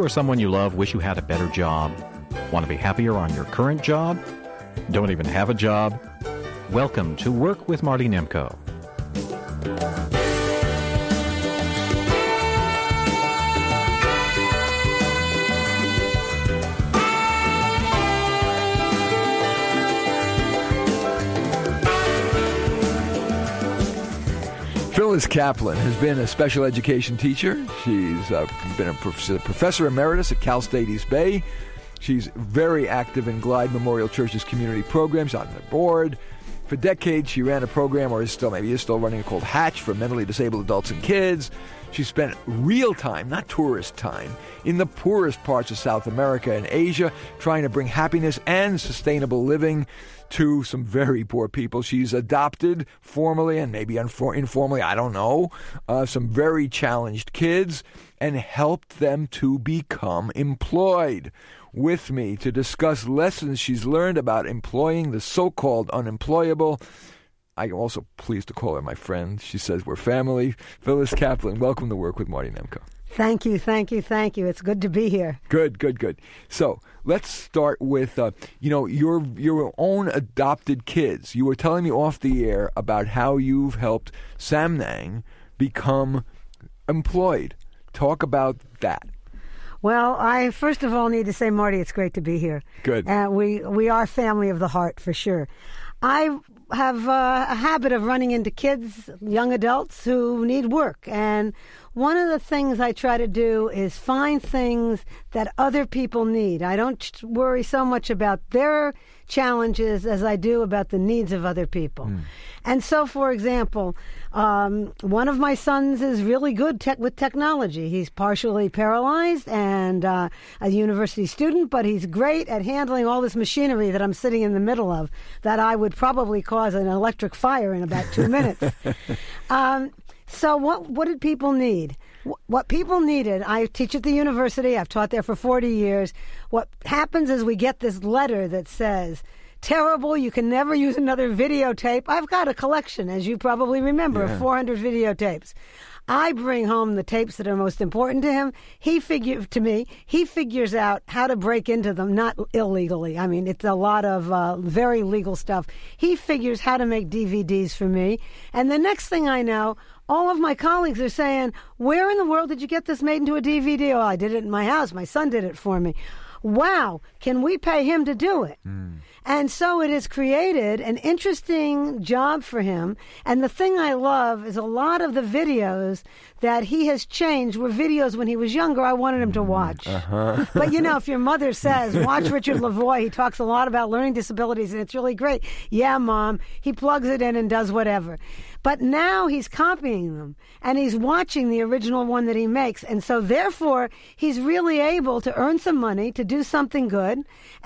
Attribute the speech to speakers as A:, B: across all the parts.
A: or someone you love wish you had a better job? Want to be happier on your current job? Don't even have a job? Welcome to Work with Marty Nemko.
B: Phyllis Kaplan has been a special education teacher. She's been a professor emeritus at Cal State East Bay. She's very active in Glide Memorial Church's community programs on the board. For decades, she ran a program, or is still running, called Hatch for mentally disabled adults and kids. She spent real time, not tourist time, in the poorest parts of South America and Asia, trying to bring happiness and sustainable living to some very poor people. She's adopted formally and maybe informally, I don't know, some very challenged kids and helped them to become employed. With me to discuss lessons she's learned about employing the so-called unemployable. I am also pleased to call her my friend. She says we're family. Phyllis Kaplan, welcome to Work with Marty Nemko.
C: Thank you. It's good to be here.
B: Good. So let's start with, your own adopted kids. You were telling me off the air about how you've helped Samnang become employed. Talk about that.
C: Well, I first of all need to say, Marty, it's great to be here.
B: Good.
C: We are family of the heart for sure. I have a habit of running into kids, young adults who need work. And one of the things I try to do is find things that other people need. I don't worry so much about their challenges as I do about the needs of other people. And so, for example, one of my sons is really good with technology. He's partially paralyzed and a university student, but he's great at handling all this machinery that I'm sitting in the middle of that I would probably cause an electric fire in about 2 minutes. So what did people need? What people needed, I teach at the university, I've taught there for 40 years. What happens is we get this letter that says, terrible, you can never use another videotape. I've got a collection, as you probably remember, of 400 videotapes. I bring home the tapes that are most important to him. He figures out how to break into them, not illegally. I mean, it's a lot of very legal stuff. He figures how to make DVDs for me. And the next thing I know, all of my colleagues are saying, where in the world did you get this made into a DVD? Oh, I did it in my house. My son did it for me. Wow, can we pay him to do it? And so it has created an interesting job for him. And the thing I love is a lot of the videos that he has changed were videos when he was younger I wanted him to watch. But, if your mother says, watch Richard Lavoie, he talks a lot about learning disabilities, and it's really great. Yeah, Mom, he plugs it in and does whatever. But now he's copying them, and he's watching the original one that he makes. And so, therefore, he's really able to earn some money, to do something good.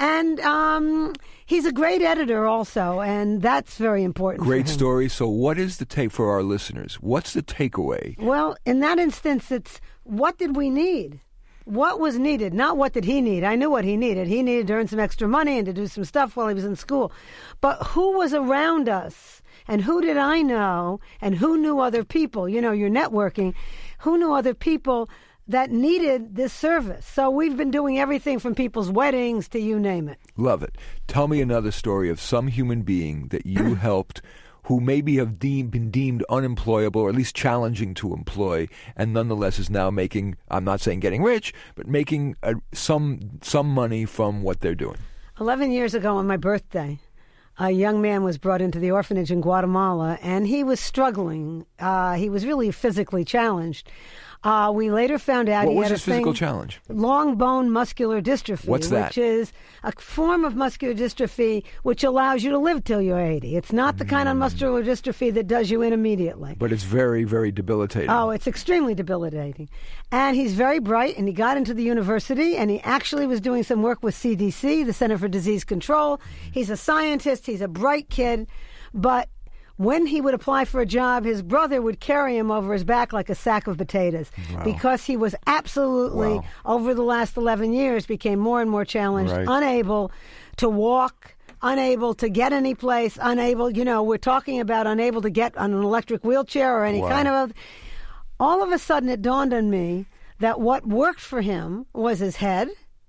C: And he's a great editor also, and that's very important.
B: Great story. So what is the take for our listeners? What's the takeaway?
C: Well, in that instance, it's what did we need? What was needed, not what did he need. I knew what he needed. He needed to earn some extra money and to do some stuff while he was in school. But who was around us? And who did I know? And who knew other people? You're networking. Who knew other people that needed this service? So we've been doing everything from people's weddings to you name it.
B: Love it. Tell me another story of some human being that you helped who maybe have been deemed unemployable or at least challenging to employ and nonetheless is now making, I'm not saying getting rich, but making some money from what they're doing.
C: 11 years ago on my birthday, a young man was brought into the orphanage in Guatemala, and he was struggling. He was really physically challenged. We later found out
B: he had
C: What was
B: his physical challenge?
C: Long bone muscular dystrophy.
B: What's that?
C: Which is a form of muscular dystrophy which allows you to live till you're 80. It's not the kind of muscular dystrophy that does you in immediately.
B: But it's very, very debilitating.
C: Oh, it's extremely debilitating. And he's very bright, and he got into the university, and he actually was doing some work with CDC, the Center for Disease Control. He's a scientist. He's a bright kid. But when he would apply for a job, his brother would carry him over his back like a sack of potatoes.
B: Wow.
C: Because he was absolutely, over the last 11 years, became more and more challenged, unable to walk, unable to get any place, unable, we're talking about unable to get on an electric wheelchair or any kind of... All of a sudden, it dawned on me that what worked for him was his head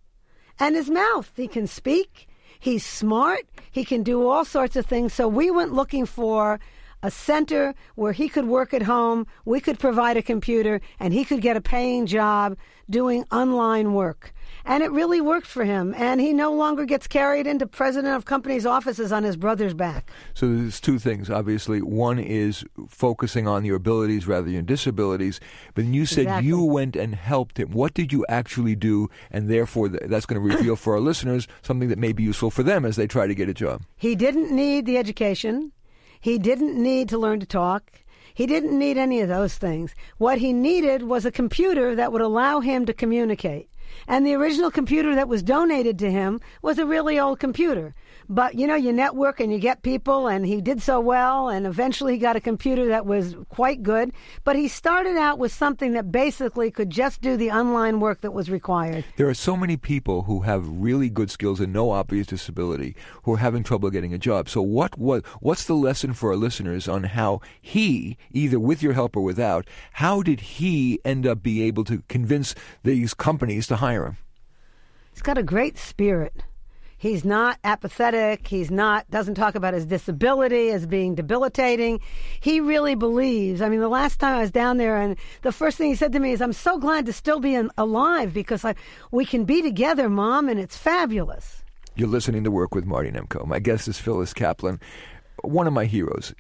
C: and his mouth. He can speak. He's smart. He can do all sorts of things. So we went looking for a center where he could work at home, we could provide a computer, and he could get a paying job doing online work. And it really worked for him. And he no longer gets carried into president of companies' offices on his brother's back.
B: So there's two things, obviously. One is focusing on your abilities rather than your disabilities. But you said
C: Exactly.
B: you went and helped him. What did you actually do? And therefore, that's going to reveal for our listeners something that may be useful for them as they try to get a job.
C: He didn't need the education. He didn't need to learn to talk. He didn't need any of those things. What he needed was a computer that would allow him to communicate. And the original computer that was donated to him was a really old computer. But, you network and you get people, and he did so well, and eventually he got a computer that was quite good. But he started out with something that basically could just do the online work that was required.
B: There are so many people who have really good skills and no obvious disability who are having trouble getting a job. So what's the lesson for our listeners on how he, either with your help or without, how did he end up being able to convince these companies to hire him?
C: He's got a great spirit. He's not apathetic. Doesn't talk about his disability as being debilitating. He really believes. I mean, the last time I was down there, and the first thing he said to me is, "I'm so glad to still be alive because we can be together, Mom, and it's fabulous."
B: You're listening to Work with Marty Nemko. My guest is Phyllis Kaplan, one of my heroes.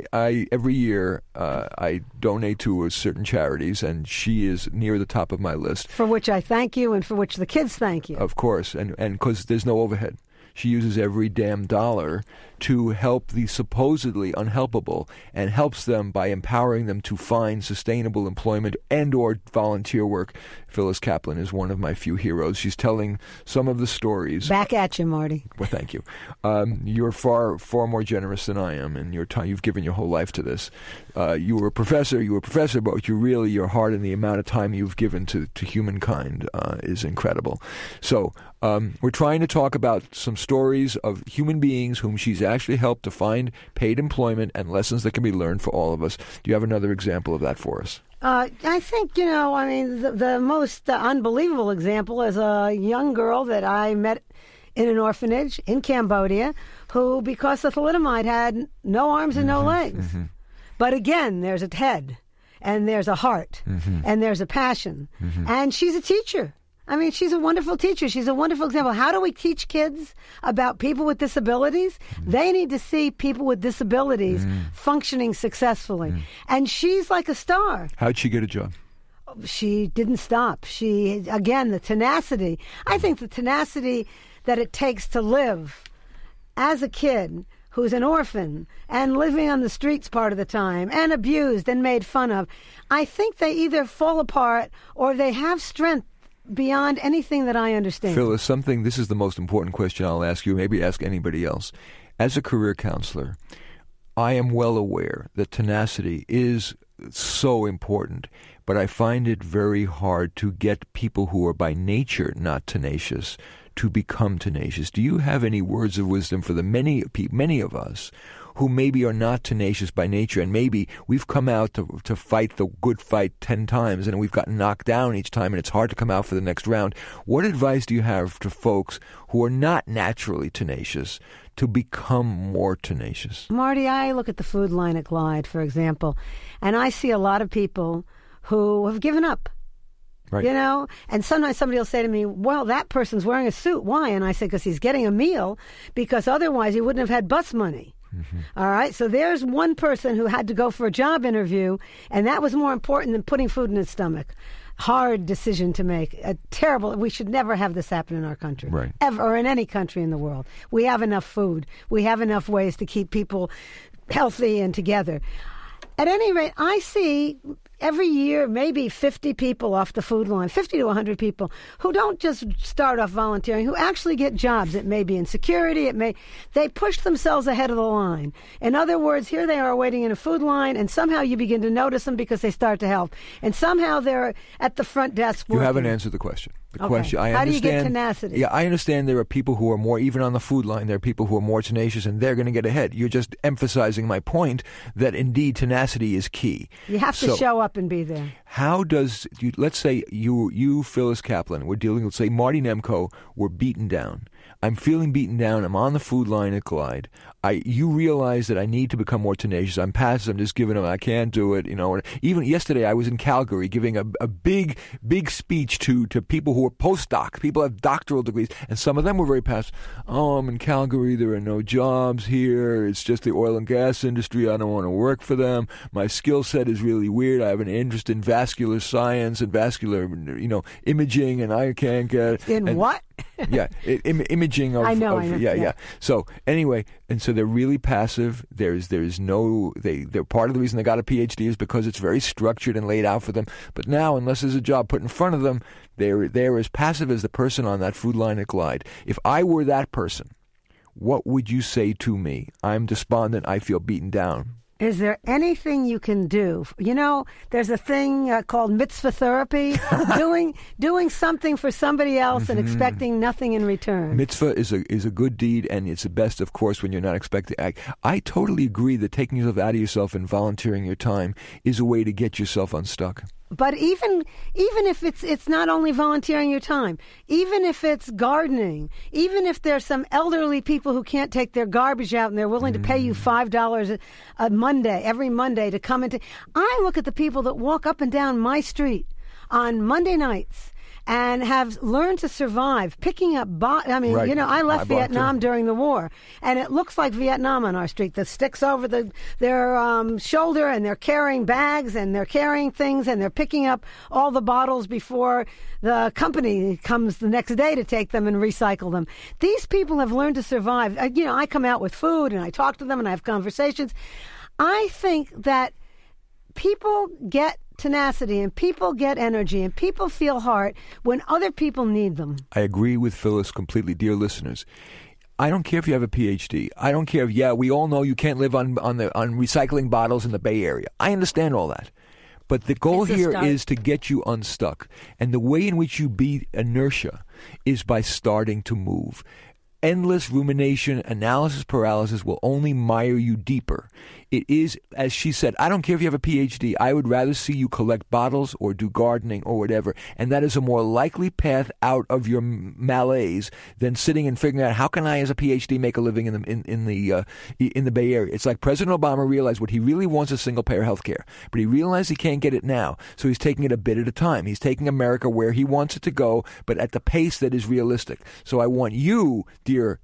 B: I every year I donate to certain charities, and she is near the top of my list.
C: For which I thank you, and for which the kids thank you.
B: Of course, and because there's no overhead. She uses every damn dollar to help the supposedly unhelpable, and helps them by empowering them to find sustainable employment and or volunteer work. Phyllis Kaplan is one of my few heroes. She's telling some of the stories.
C: Back at you, Marty.
B: Well, thank you. You're far more generous than I am, and you've given your whole life to this. You were a professor, but your heart and the amount of time you've given to humankind is incredible. So we're trying to talk about some stories of human beings whom she's actually helped to find paid employment and lessons that can be learned for all of us. Do you have another example of that for us?
C: I think, the most unbelievable example is a young girl that I met in an orphanage in Cambodia who, because of thalidomide, had no arms and no legs. Mm-hmm. But again, there's a head, and there's a heart, and there's a passion. And she's a teacher. I mean, she's a wonderful teacher. She's a wonderful example. How do we teach kids about people with disabilities? They need to see people with disabilities functioning successfully. And she's like a star.
B: How'd she get a job?
C: She didn't stop. The tenacity. I think the tenacity that it takes to live as a kid who's an orphan and living on the streets part of the time and abused and made fun of, I think they either fall apart or they have strength beyond anything that I understand.
B: Phyllis, this is the most important question I'll ask you, maybe ask anybody else. As a career counselor, I am well aware that tenacity is so important, but I find it very hard to get people who are by nature not tenacious to become tenacious. Do you have any words of wisdom for the many of us who maybe are not tenacious by nature, and maybe we've come out to fight the good fight 10 times and we've gotten knocked down each time and it's hard to come out for the next round? What advice do you have to folks who are not naturally tenacious to become more tenacious?
C: Marty, I look at the food line at Glide, for example, and I see a lot of people who have given up.
B: Right.
C: And sometimes somebody will say to me, well, that person's wearing a suit. Why? And I say, because he's getting a meal, because otherwise he wouldn't have had bus money. All right, so there's one person who had to go for a job interview, and that was more important than putting food in his stomach. Hard decision to make. We should never have this happen in our country.
B: Right.
C: Ever, or in any country in the world. We have enough food. We have enough ways to keep people healthy and together. At any rate, I see every year maybe 50 people off the food line, 50 to 100 people who don't just start off volunteering, who actually get jobs. It may be in security. They push themselves ahead of the line. In other words, here they are waiting in a food line, and somehow you begin to notice them because they start to help. And somehow they're at the front desk working.
B: You haven't answered the question. Question.
C: How do you get tenacity?
B: Yeah, I understand there are people who are more, even on the food line, there are people who are more tenacious and they're going to get ahead. You're just emphasizing my point that indeed tenacity is key.
C: You have to show up up and be there.
B: How does let's say you Phyllis Kaplan, we're dealing with, say, Marty Nemko, we're beaten down. I'm feeling beaten down. I'm on the food line at Glide. You realize that I need to become more tenacious. I'm passive. I'm just giving up. I can't do it. Even yesterday I was in Calgary giving a big speech to people who are postdoc. People have doctoral degrees, and some of them were very passive. Oh, I'm in Calgary. There are no jobs here. It's just the oil and gas industry. I don't want to work for them. My skill set is really weird. I have an interest in vascular science and vascular, imaging, and I can't get
C: what?
B: Yeah, imaging of.
C: I know.
B: Yeah. So anyway, and so they're really passive. They're part of the reason they got a PhD is because it's very structured and laid out for them. But now, unless there's a job put in front of them, they're as passive as the person on that food line at Glide. If I were that person, what would you say to me? I'm despondent. I feel beaten down.
C: Is there anything you can do? There's a thing called mitzvah therapy, doing something for somebody else and expecting nothing in return.
B: Mitzvah is a good deed, and it's the best, of course, when you're not expecting. I totally agree that taking yourself out of yourself and volunteering your time is a way to get yourself unstuck.
C: But even if it's not only volunteering your time, even if it's gardening, even if there's some elderly people who can't take their garbage out and they're willing to pay you $5 every Monday to come into. I look at the people that walk up and down my street on Monday nights and have learned to survive, picking up
B: Right.
C: I left Vietnam during the war, and it looks like Vietnam on our street. The sticks over their shoulder, and they're carrying bags, and they're carrying things, and they're picking up all the bottles before the company comes the next day to take them and recycle them. These people have learned to survive. I come out with food, and I talk to them, and I have conversations. I think that people get tenacity, and people get energy, and people feel heart when other people need them.
B: I agree with Phyllis completely. Dear listeners, I don't care if you have a PhD. I don't care if, we all know you can't live on recycling bottles in the Bay Area. I understand all that. But the goal here is to get you unstuck. And the way in which you beat inertia is by starting to move. Endless rumination, analysis paralysis will only mire you deeper. It is, as she said, I don't care if you have a PhD. I would rather see you collect bottles or do gardening or whatever. And that is a more likely path out of your malaise than sitting and figuring out how can I, as a PhD, make a living in the Bay Area. It's like President Obama realized what he really wants is single-payer health care. But he realized he can't get it now. So he's taking it a bit at a time. He's taking America where he wants it to go, but at the pace that is realistic. So I want you, dear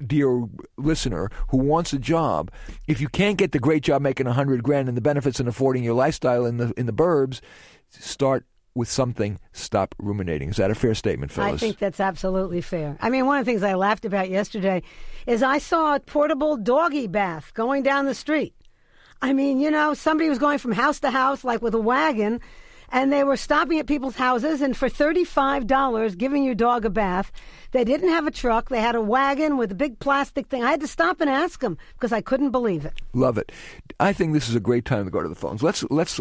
B: listener who wants a job, if you can't get the great job making $100,000 and the benefits and affording your lifestyle in the burbs, start with something. Stop ruminating. Is that a fair statement, Phyllis?
C: I think that's absolutely fair. I mean, one of the things I laughed about yesterday is I saw a portable doggy bath going down the street. I mean, somebody was going from house to house like with a wagon, and they were stopping at people's houses, and for $35 giving your dog a bath. They didn't have a truck. They had a wagon with a big plastic thing. I had to stop and ask them because I couldn't believe it.
B: Love it. I think this is a great time to go to the phones. Let's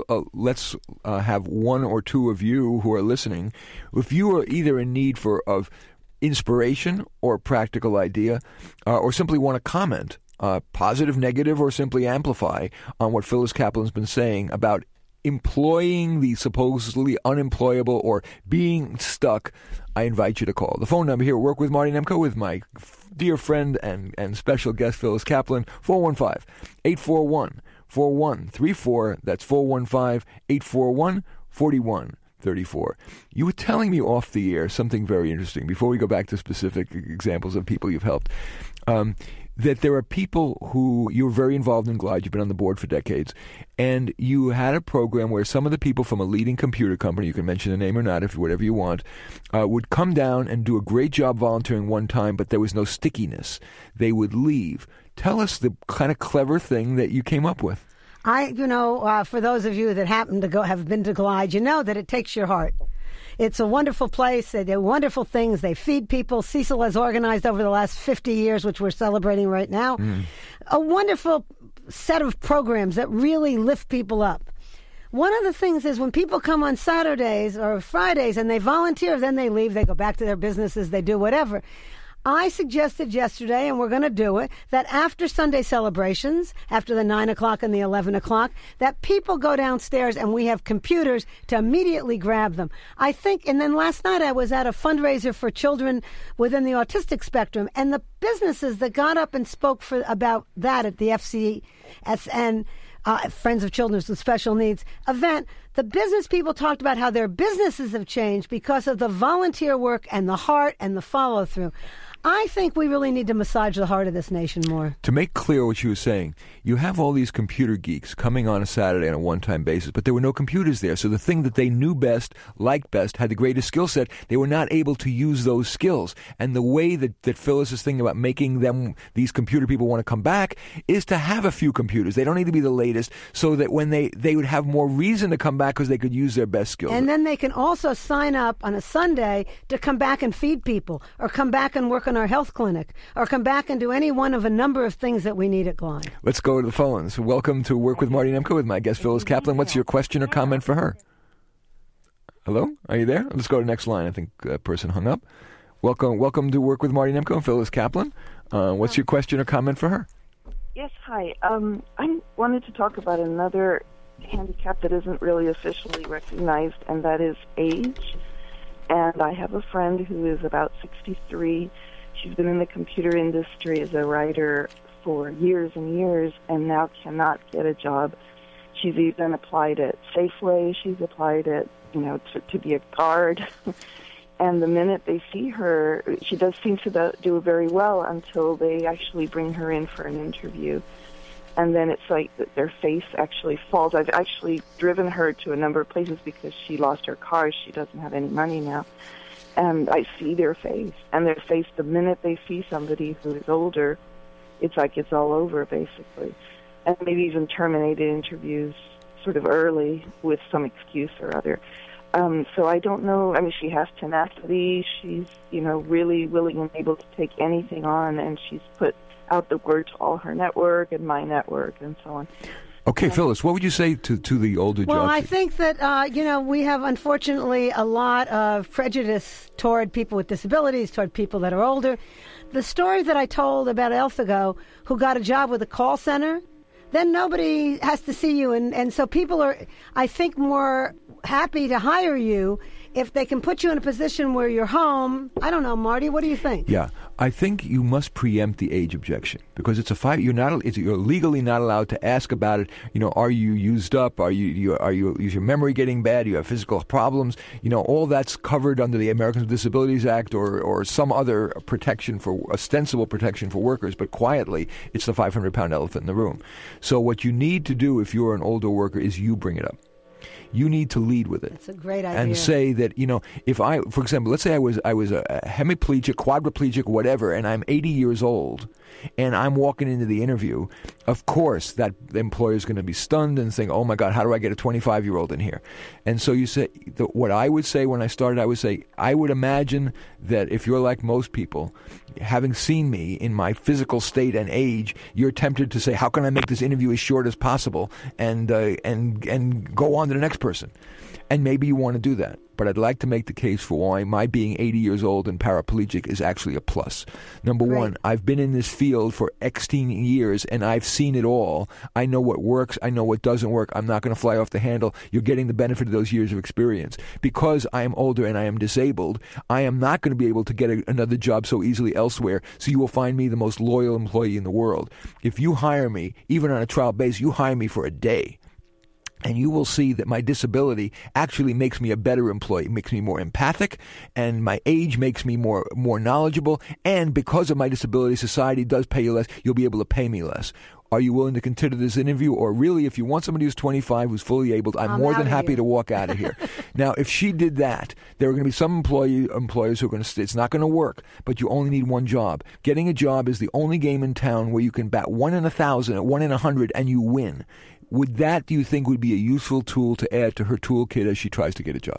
B: have one or two of you who are listening. If you are either in need of inspiration or a practical idea, or simply want to comment, positive, negative, or simply amplify on what Phyllis Kaplan's been saying about employing the supposedly unemployable or being stuck, I invite you to call. The phone number here, Work with Marty Nemko, with my dear friend and special guest, Phyllis Kaplan, 415-841-4134. That's 415-841-4134. You were telling me off the air something very interesting before we go back to specific examples of people you've helped. That there are people who, you're very involved in Glide, you've been on the board for decades, and you had a program where some of the people from a leading computer company, you can mention the name or not, if whatever you want, would come down and do a great job volunteering one time, but there was no stickiness. They would leave. Tell us the kind of clever thing that you came up with.
C: For those of you that happen to have been to Glide, you know that it takes your heart. It's a wonderful place. They do wonderful things. They feed people. Cecil has organized over the last 50 years, which we're celebrating right now, a wonderful set of programs that really lift people up. One of the things is when people come on Saturdays or Fridays and they volunteer, then they leave, they go back to their businesses, they do whatever. I suggested yesterday, and we're going to do it, that after Sunday celebrations, after the 9 o'clock and the 11 o'clock, that people go downstairs and we have computers to immediately grab them. I think, and then last night I was at a fundraiser for children within the autistic spectrum, and the businesses that got up and spoke about that at the FCSN, Friends of Children with Special Needs event, the business people talked about how their businesses have changed because of the volunteer work and the heart and the follow-through. I think we really need to massage the heart of this nation more.
B: To make clear what you were saying, you have all these computer geeks coming on a Saturday on a one-time basis, but there were no computers there. So the thing that they knew best, liked best, had the greatest skill set, they were not able to use those skills. And the way that Phyllis is thinking about making these computer people want to come back is to have a few computers. They don't need to be the latest, so that when they would have more reason to come back because they could use their best skills.
C: And then they can also sign up on a Sunday to come back and feed people, or come back and work on our health clinic, or come back and do any one of a number of things that we need at Glide.
B: Let's go to the phones. Welcome to Work with Marty Nemko with my guest Phyllis Kaplan. What's your question or comment for her? Hello? Are you there? Let's go to the next line. I think that person hung up. Welcome to Work with Marty Nemko and Phyllis Kaplan. What's your question or comment for her?
D: Yes, hi. I wanted to talk about another handicap that isn't really officially recognized, and that is age. And I have a friend who is about 63. She's been in the computer industry as a writer for years and years and now cannot get a job. She's even applied at Safeway. She's applied at, to be a guard. And the minute they see her, she does seem to do very well until they actually bring her in for an interview. And then it's like their face actually falls. I've actually driven her to a number of places because she lost her car. She doesn't have any money now. And I see their face. And their face, the minute they see somebody who is older, it's like it's all over, basically. And maybe even terminated interviews sort of early with some excuse or other. So I don't know. I mean, she has tenacity. She's, really willing and able to take anything on. And she's put out the word to all her network and my network and so on.
B: Okay, Phyllis, what would you say to the older jobs?
C: Well, I think that, we have, unfortunately, a lot of prejudice toward people with disabilities, toward people that are older. The story that I told about Elthago, who got a job with a call center, then nobody has to see you. And so people are, I think, more happy to hire you if they can put you in a position where you're home. I don't know, Marty, what do you think?
B: Yeah, I think you must preempt the age objection because it's a fight. You're legally not allowed to ask about it. Are you used up? Is your memory getting bad? You have physical problems? All that's covered under the Americans with Disabilities Act or some other ostensible protection for workers. But quietly, it's the 500-pound elephant in the room. So what you need to do if you're an older worker is you bring it up. You need to lead with it.
C: That's a great idea.
B: And say that, if I, for example, let's say I was a hemiplegic, quadriplegic, whatever, and I'm 80 years old, and I'm walking into the interview, of course that employer is going to be stunned and think, oh my God, how do I get a 25-year-old in here? And so you say, what I would say when I started, I would imagine that if you're like most people, having seen me in my physical state and age, you're tempted to say, how can I make this interview as short as possible and go on to the next person? And maybe you want to do that. But I'd like to make the case for why my being 80 years old and paraplegic is actually a plus. Number one, I've been in this field for 16 years, and I've seen it all. I know what works. I know what doesn't work. I'm not going to fly off the handle. You're getting the benefit of those years of experience. Because I am older and I am disabled, I am not going to be able to get another job so easily elsewhere, so you will find me the most loyal employee in the world. If you hire me, even on a trial basis, you hire me for a day. And you will see that my disability actually makes me a better employee, makes me more empathic, and my age makes me more knowledgeable. And because of my disability, society does pay you less. You'll be able to pay me less. Are you willing to consider this interview? Or really, if you want somebody who's 25, who's fully able, I'm more than happy to walk out of here. Now, if she did that, there are going to be some employers who are going to say it's not going to work, but you only need one job. Getting a job is the only game in town where you can bat 1 in 1,000, 1 in 100, and you win. Would that, do you think, would be a useful tool to add to her toolkit as she tries to get a job?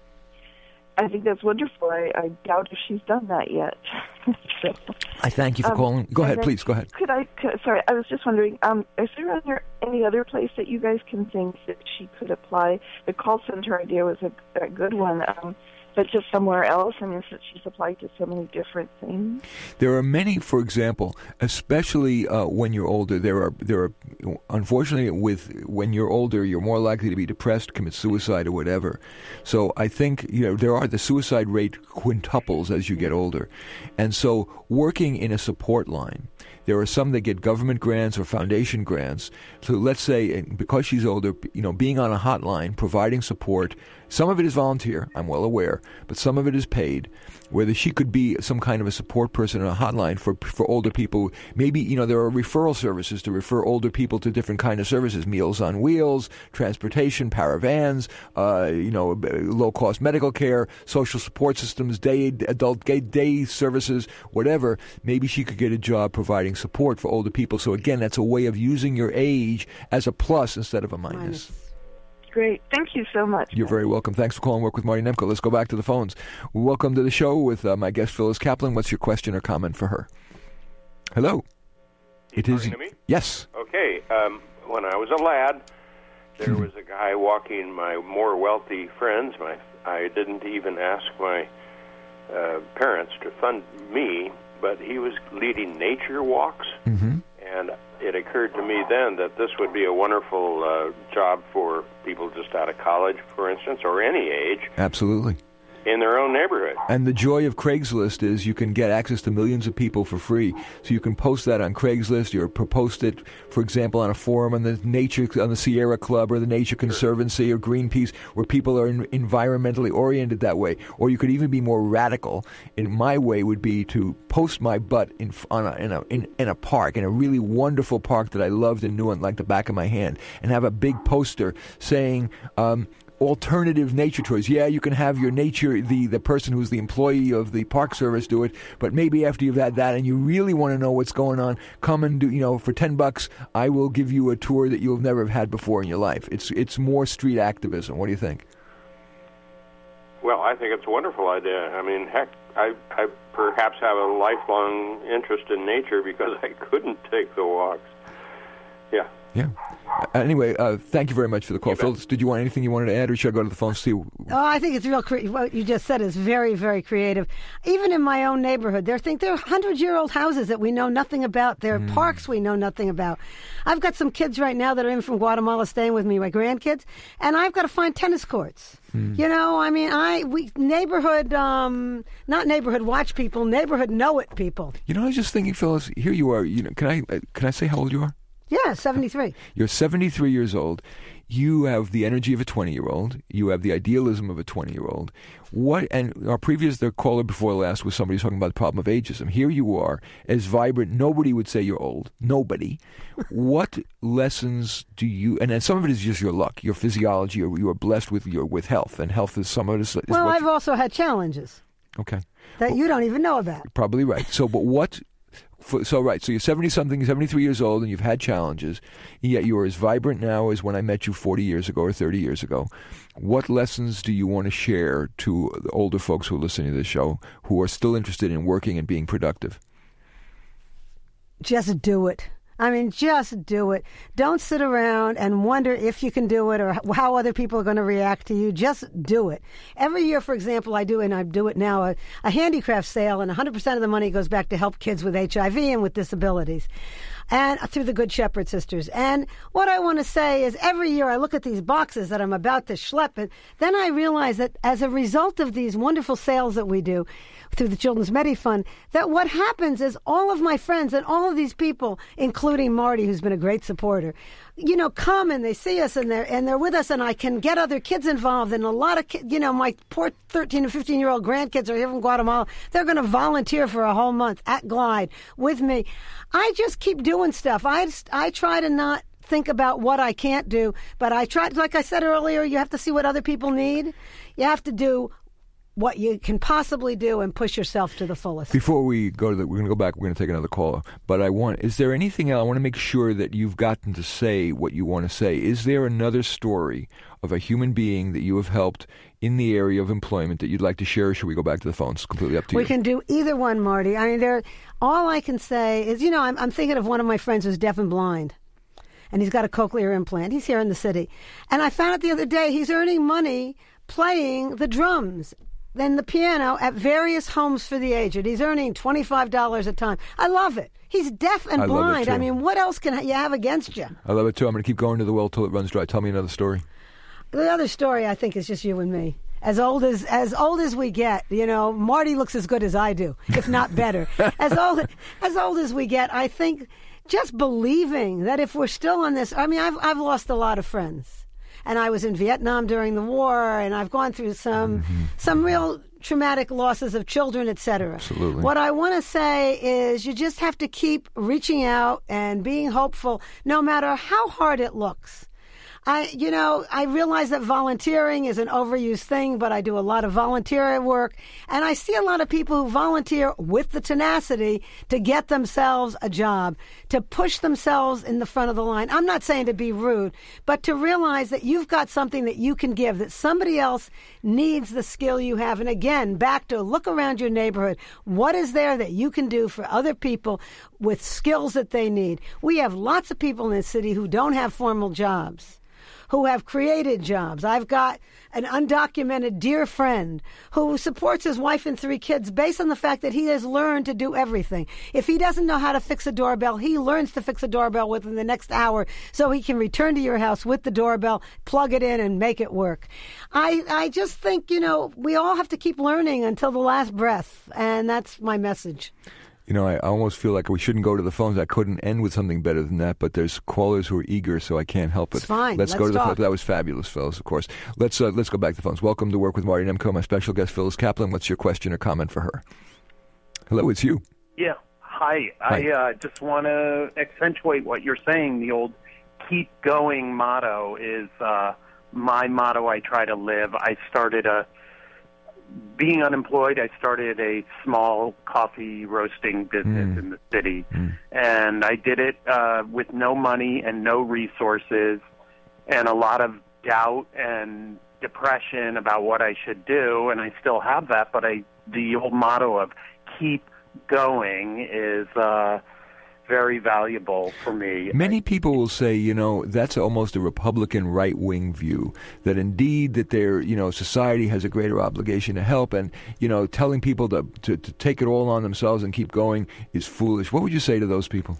D: I think that's wonderful. I doubt if she's done that yet. So,
B: I thank you for calling. Go ahead, please. Go ahead.
D: Sorry, I was just wondering, is there any other place that you guys can think that she could apply? The call center idea was a good one. but just somewhere else? I mean, since she's applied to so many different things.
B: There are many, for example, especially when you're older. There are unfortunately, when you're older, you're more likely to be depressed, commit suicide, or whatever. So I think there are the suicide rate quintuples as you get older, and so working in a support line. There are some that get government grants or foundation grants. So let's say, because she's older, being on a hotline, providing support. Some of it is volunteer, I'm well aware, but some of it is paid. Whether she could be some kind of a support person on a hotline for older people. Maybe, there are referral services to refer older people to different kind of services, Meals on Wheels, transportation, paravans, low-cost medical care, social support systems, adult day services, whatever. Maybe she could get a job providing support for older people. So again, that's a way of using your age as a plus instead of a minus.
D: Great. Thank you so much.
B: You're very welcome. Thanks for calling Work with Marty Nemko. Let's go back to the phones. Welcome to the show with my guest, Phyllis Kaplan. What's your question or comment for her? Hello.
E: It is. To me?
B: Yes.
E: Okay. When I was a lad, there was a guy walking my more wealthy friends. I didn't even ask my parents to fund me, but he was leading nature walks. Mm-hmm. And it occurred to me then that this would be a wonderful job for people just out of college, for instance, or any age.
B: Absolutely.
E: In their own neighborhood.
B: And the joy of Craigslist is you can get access to millions of people for free. So you can post that on Craigslist, or post it, for example, on a forum on the Sierra Club or the Nature Conservancy or Greenpeace, where people are environmentally oriented that way. Or you could even be more radical. In my way would be to post my butt in a park, in a really wonderful park that I loved and knew like the back of my hand, and have a big poster saying, alternative nature tours. Yeah, you can have your nature, the person who's the employee of the Park Service do it, but maybe after you've had that and you really want to know what's going on, come and do, for $10, I will give you a tour that you'll never have had before in your life. It's more street activism. What do you think?
E: Well, I think it's a wonderful idea. I mean, heck, I perhaps have a lifelong interest in nature because I couldn't take the walks. Yeah.
B: Yeah. Anyway, thank you very much for the call. Phyllis, did you want anything you wanted to add, or should I go to the phone to see?
C: I think it's real. What you just said is very, very creative. Even in my own neighborhood, there are 100-year-old houses that we know nothing about. There are parks we know nothing about. I've got some kids right now that are in from Guatemala staying with me, my grandkids, and I've got to find tennis courts. Neighborhood, not neighborhood watch people, neighborhood know it people.
B: I was just thinking, Phyllis, here you are. Can I say how old you are?
C: Yeah, 73.
B: You're 73 years old. You have the energy of a 20-year-old. You have the idealism of a 20-year-old. The caller before last was somebody talking about the problem of ageism. Here you are, as vibrant. Nobody would say you're old. Nobody. What lessons do you, and then some of it is just your luck, your physiology, or you are blessed with health, and health is some of it.
C: Well, I've also had challenges.
B: Okay.
C: That you don't even know about.
B: Probably right. So you're 70-something, 73 years old, and you've had challenges, yet you are as vibrant now as when I met you 40 years ago or 30 years ago. What lessons do you want to share to the older folks who are listening to this show, who are still interested in working and being productive?
C: Just do it. Just do it. Don't sit around and wonder if you can do it or how other people are going to react to you. Just do it. Every year, for example, I do it now, a handicraft sale, and 100% of the money goes back to help kids with HIV and with disabilities, and through the Good Shepherd Sisters. And what I want to say is every year I look at these boxes that I'm about to schlep, and then I realize that as a result of these wonderful sales that we do through the Children's Medi Fund, that what happens is all of my friends and all of these people, including Marty, who's been a great supporter, come and they see us and they're with us, and I can get other kids involved. And a lot of kids, my poor 13 and 15-year-old grandkids are here from Guatemala. They're going to volunteer for a whole month at Glide with me. I just keep doing stuff. I try to not think about what I can't do, but I try, like I said earlier, you have to see what other people need. You have to do what you can possibly do and push yourself to the fullest.
B: Before we go we're going to go back, we're going to take another caller. But is there anything else? I want to make sure that you've gotten to say what you want to say. Is there another story of a human being that you have helped in the area of employment that you'd like to share, or should we go back to the phone? It's completely up to you.
C: We can do either one, Marty. All I can say is, I'm thinking of one of my friends who's deaf and blind, and he's got a cochlear implant. He's here in the city. And I found out the other day he's earning money playing the drums. then the piano at various homes for the aged. He's earning $25 a time. I love it. He's deaf and blind. I mean, what else can you have against you?
B: I love it too. I'm going to keep going to the well till it runs dry. Tell me another story.
C: The other story, I think, is just you and me. As old as we get, you know, Marty looks as good as I do, if not better. As old as we get, I think just believing that if we're still on this, I mean, I've lost a lot of friends, and I was in Vietnam during the war, and I've gone through some real traumatic losses of children, etc.
B: Absolutely.
C: What I want to say is you just have to keep reaching out and being hopeful, no matter how hard it looks. I realize that volunteering is an overused thing, but I do a lot of volunteer work, and I see a lot of people who volunteer with the tenacity to get themselves a job, to push themselves in the front of the line. I'm not saying to be rude, but to realize that you've got something that you can give, that somebody else needs the skill you have. And again, back to look around your neighborhood. What is there that you can do for other people with skills that they need? We have lots of people in this city who don't have formal jobs, who have created jobs. I've got an undocumented dear friend who supports his wife and 3 kids based on the fact that he has learned to do everything. If he doesn't know how to fix a doorbell, he learns to fix a doorbell within the next hour so he can return to your house with the doorbell, plug it in, and make it work. I just think, we all have to keep learning until the last breath, and that's my message.
B: I almost feel like we shouldn't go to the phones. I couldn't end with something better than that, but there's callers who are eager, so I can't help it.
C: It's fine.
B: Let's go to the phones. That was fabulous, Phyllis, of course. Let's go back to the phones. Welcome to Work with Marty Nemko. My special guest, Phyllis Kaplan. What's your question or comment for her? Hello, it's you.
F: Yeah. Hi. I just want to accentuate what you're saying. The old keep going motto is my motto I try to live. Being unemployed, I started a small coffee roasting business in the city, and I did it with no money and no resources and a lot of doubt and depression about what I should do, and I still have that, but the old motto of keep going is very valuable for me.
B: Many people will say, that's almost a Republican right-wing view, that indeed that society has a greater obligation to help, and, telling people to take it all on themselves and keep going is foolish. What would you say to those people?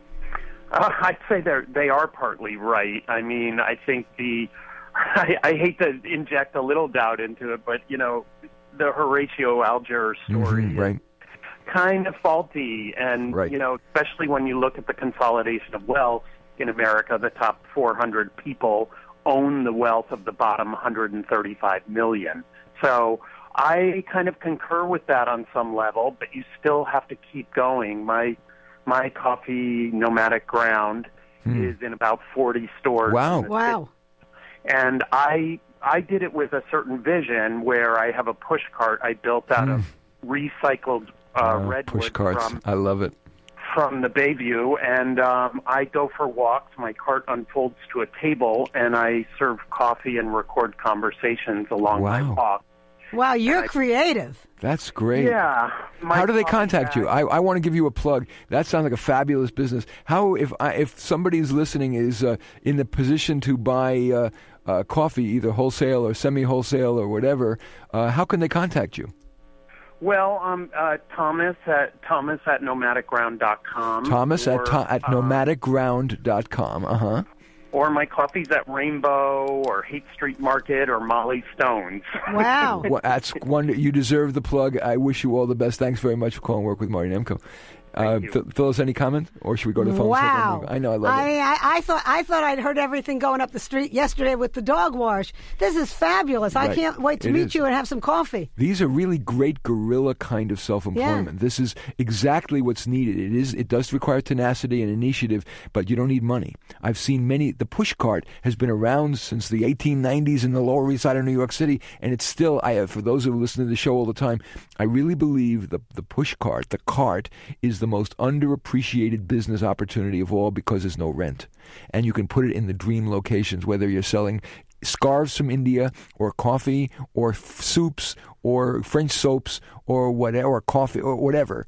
F: I'd say they are partly right. I mean, I think I hate to inject a little doubt into it, but, the Horatio Alger story
B: right.
F: kind of faulty, and
B: right.
F: Especially when you look at the consolidation of wealth in America, the top 400 people own the wealth of the bottom 135 million. So I kind of concur with that on some level, but you still have to keep going. My coffee Nomadic Ground is in about 40 stores.
B: Wow.
F: And I did it with a certain vision where I have a push cart I built out of recycled redwood.
B: Push carts. I love it.
F: From the Bayview, and I go for walks. My cart unfolds to a table, and I serve coffee and record conversations along my walk.
C: Wow, you're creative.
B: That's great.
F: Yeah.
B: How do they contact you? I want to give you a plug. That sounds like a fabulous business. How, if somebody's listening is in the position to buy coffee, either wholesale or semi-wholesale or whatever, how can they contact you?
F: Well, Thomas at nomadicground.com.
B: Thomas at nomadicground.com.
F: Or my coffee's at Rainbow or Haight Street Market or Molly Stone's.
C: Wow.
B: Well, that's one. You deserve the plug. I wish you all the best. Thanks very much for calling Work with Marty Nemko. Phyllis, any comment, or should we go to the phone?
C: Wow!
B: I know, I love it.
C: I thought I'd heard everything going up the street yesterday with the dog wash. This is fabulous. Right. I can't wait to meet you and have some coffee.
B: These are really great guerrilla kind of self-employment. Yeah. This is exactly what's needed. It does require tenacity and initiative, but you don't need money. I've seen many. The push cart has been around since the 1890s in the Lower East Side of New York City, and it's still. For those who listen to the show all the time, I really believe the push cart, the cart, is the most underappreciated business opportunity of all because there's no rent. And you can put it in the dream locations, whether you're selling scarves from India or coffee or soups or French soaps or whatever, or coffee or whatever.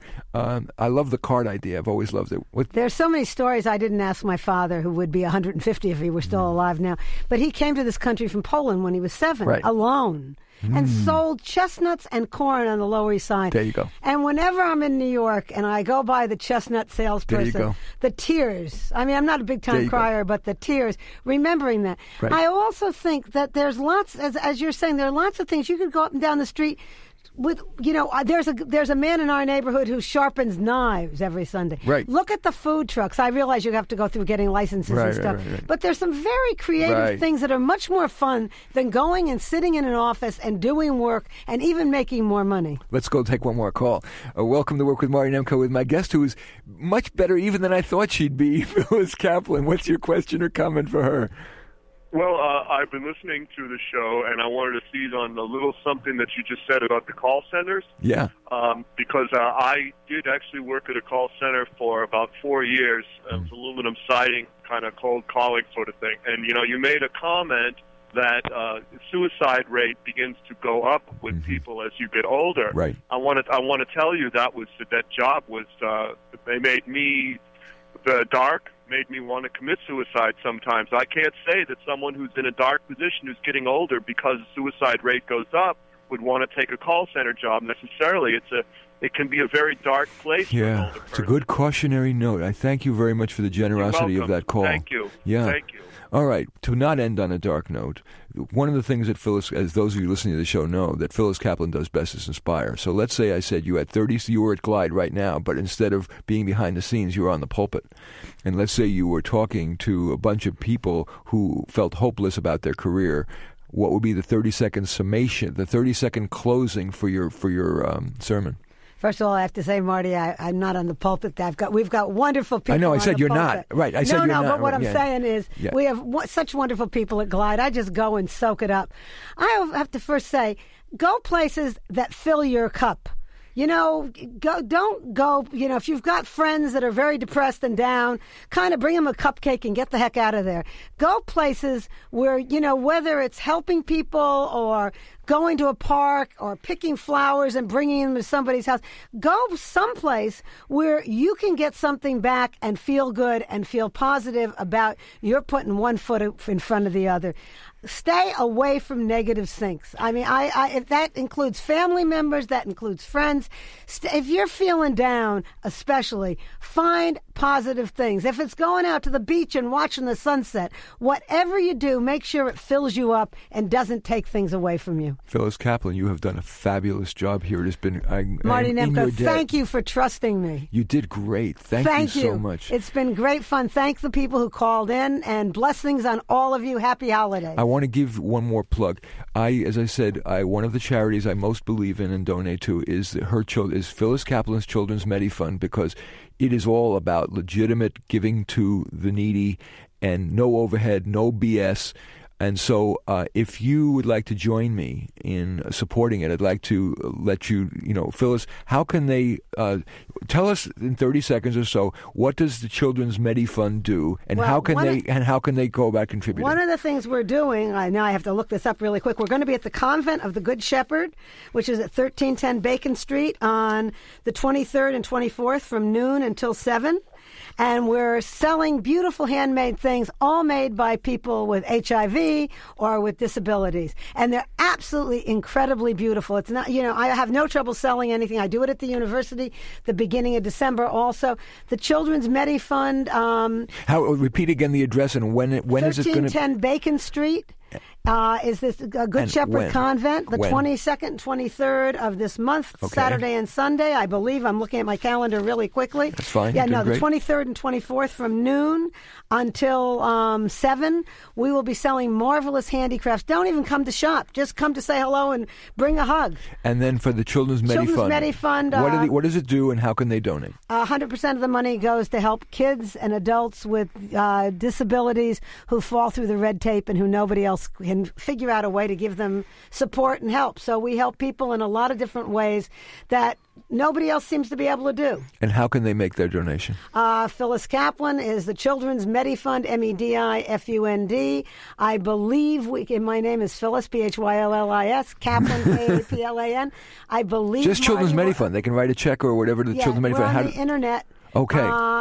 B: I love the card idea. I've always loved it.
C: There's so many stories I didn't ask my father, who would be 150 if he were still alive now. But he came to this country from Poland when he was 7, alone. And sold chestnuts and corn on the Lower East Side.
B: There you go.
C: And whenever I'm in New York and I go by the chestnut salesperson, the tears. I mean, I'm not a big-time crier, but the tears, remembering that.
B: Right.
C: I also think that there's lots, as you're saying, there are lots of things. You could go up and down the street with, there's a man in our neighborhood who sharpens knives every Sunday.
B: Right.
C: Look at the food trucks. I realize you have to go through getting licenses and stuff.
B: Right.
C: But there's some very creative things that are much more fun than going and sitting in an office and doing work and even making more money.
B: Let's go take one more call. Welcome to Work with Marty Nemko with my guest, who is much better even than I thought she'd be, Phyllis Kaplan. What's your question or comment for her?
G: Well, I've been listening to the show, and I wanted to seize on a little something that you just said about the call centers.
B: Yeah.
G: Because I did actually work at a call center for about 4 years. It was aluminum siding, kind of cold calling sort of thing. And, you made a comment that suicide rate begins to go up with people as you get older.
B: Right.
G: I want to tell you that job was they made me dark. Made me want to commit suicide sometimes. I can't say that someone who's in a dark position who's getting older because the suicide rate goes up would want to take a call center job necessarily. It can be a very dark place for an older person.
B: It's a good cautionary note. I thank you very much for the generosity of that call.
G: Thank you.
B: Yeah.
G: Thank you.
B: All right, to not end on a dark note, one of the things that Phyllis, as those of you listening to the show know, that Phyllis Kaplan does best is inspire. So let's say I said you were at Glide right now, but instead of being behind the scenes, you were on the pulpit. And let's say you were talking to a bunch of people who felt hopeless about their career. What would be the 30-second summation, the 30-second closing for your sermon?
C: First of all, I have to say, Marty, I'm not on the pulpit. We've got wonderful people.
B: I know. I said you're
C: pulpit.
B: not. Right. I said you're not.
C: No, but what I'm saying is we have such wonderful people at Glide. I just go and soak it up. I have to first say, go places that fill your cup. Don't go, if you've got friends that are very depressed and down, kind of bring them a cupcake and get the heck out of there. Go places where, whether it's helping people or going to a park or picking flowers and bringing them to somebody's house, go someplace where you can get something back and feel good and feel positive about you're putting one foot in front of the other. Stay away from negative sinks. I mean, if that includes family members, that includes friends. If you're feeling down, especially, find positive things. If it's going out to the beach and watching the sunset, whatever you do, make sure it fills you up and doesn't take things away from you.
B: Phyllis Kaplan, you have done a fabulous job here. It has been
C: Marty Nemko, thank you for trusting me.
B: You did great. Thank you so much.
C: It's been great fun. Thank the people who called in, and blessings on all of you. Happy holidays.
B: I want to give one more plug. As I said, one of the charities I most believe in and donate to is Phyllis Kaplan's Children's Medifund, because it is all about legitimate giving to the needy and no overhead, no BS. And so if you would like to join me in supporting it, I'd like to let you, Phyllis, how can they tell us in 30 seconds or so, what does the Children's Medifund do, and how can they go about contributing?
C: One of the things we're doing, now I have to look this up really quick, we're going to be at the Convent of the Good Shepherd, which is at 1310 Bacon Street on the 23rd and 24th from noon until 7. And we're selling beautiful handmade things, all made by people with HIV or with disabilities. And they're absolutely incredibly beautiful. It's not, I have no trouble selling anything. I do it at the university, the beginning of December also. The Children's Medifund.
B: Repeat again the address and when is it going to...
C: 1310 Bacon Street. Is this Good Shepherd Convent, the 22nd and 23rd of this month, Saturday and Sunday, I believe. I'm looking at my calendar really quickly.
B: That's fine.
C: Yeah, the 23rd and 24th from noon until 7. We will be selling marvelous handicrafts. Don't even come to shop. Just come to say hello and bring a hug.
B: And then for the Children's Medifund, what does it do and how can they donate?
C: 100% of the money goes to help kids and adults with disabilities who fall through the red tape and who nobody else can can figure out a way to give them support and help. So we help people in a lot of different ways that nobody else seems to be able to do.
B: And how can they make their donation?
C: Phyllis Kaplan is the Children's Medifund, MEDIFUND. I believe my name is Phyllis, PHYLLIS, Kaplan, KAPLAN. I believe
B: just Children's Medifund. They can write a check or whatever to the Children's Medifund.
C: We're on the internet.
B: Okay.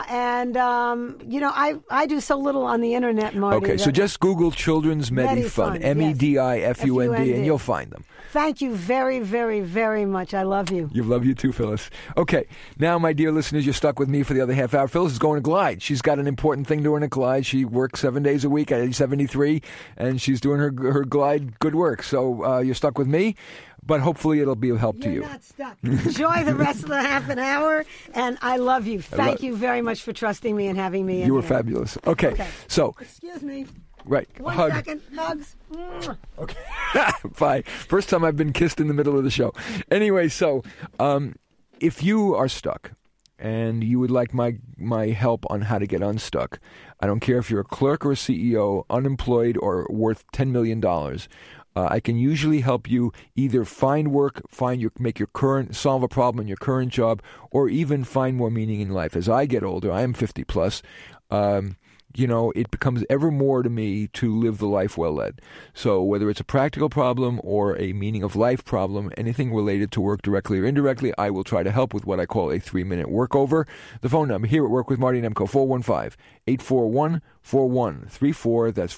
C: I do so little on the internet, Marty.
B: Okay, so just Google Children's Medifund, MEDIFUND, and you'll find them.
C: Thank you very, very, very much. I love you.
B: You love you too, Phyllis. Okay, now, my dear listeners, you're stuck with me for the other half hour. Phyllis is going to Glide. She's got an important thing doing at Glide. She works 7 days a week at age 73, and she's doing her Glide good work. So you're stuck with me, but hopefully it'll be of help to you.
C: You're not stuck. Enjoy the rest of the half an hour, and I love you. Thank you very much for trusting me and having me in
B: You were
C: here.
B: fabulous. Okay, so...
C: Excuse me.
B: Right.
C: One
B: Hug.
C: second. Hugs.
B: Okay. Bye. First time I've been kissed in the middle of the show. Anyway, so if you are stuck and you would like my help on how to get unstuck, I don't care if you're a clerk or a CEO, unemployed or worth $10 million, I can usually help you either find work, solve a problem in your current job, or even find more meaning in life. As I get older, I am 50 plus, it becomes ever more to me to live the life well led. So whether it's a practical problem or a meaning of life problem, anything related to work directly or indirectly, I will try to help with what I call a 3-minute workover. The phone number here at Work with Marty Nemko, 415-841-4134. That's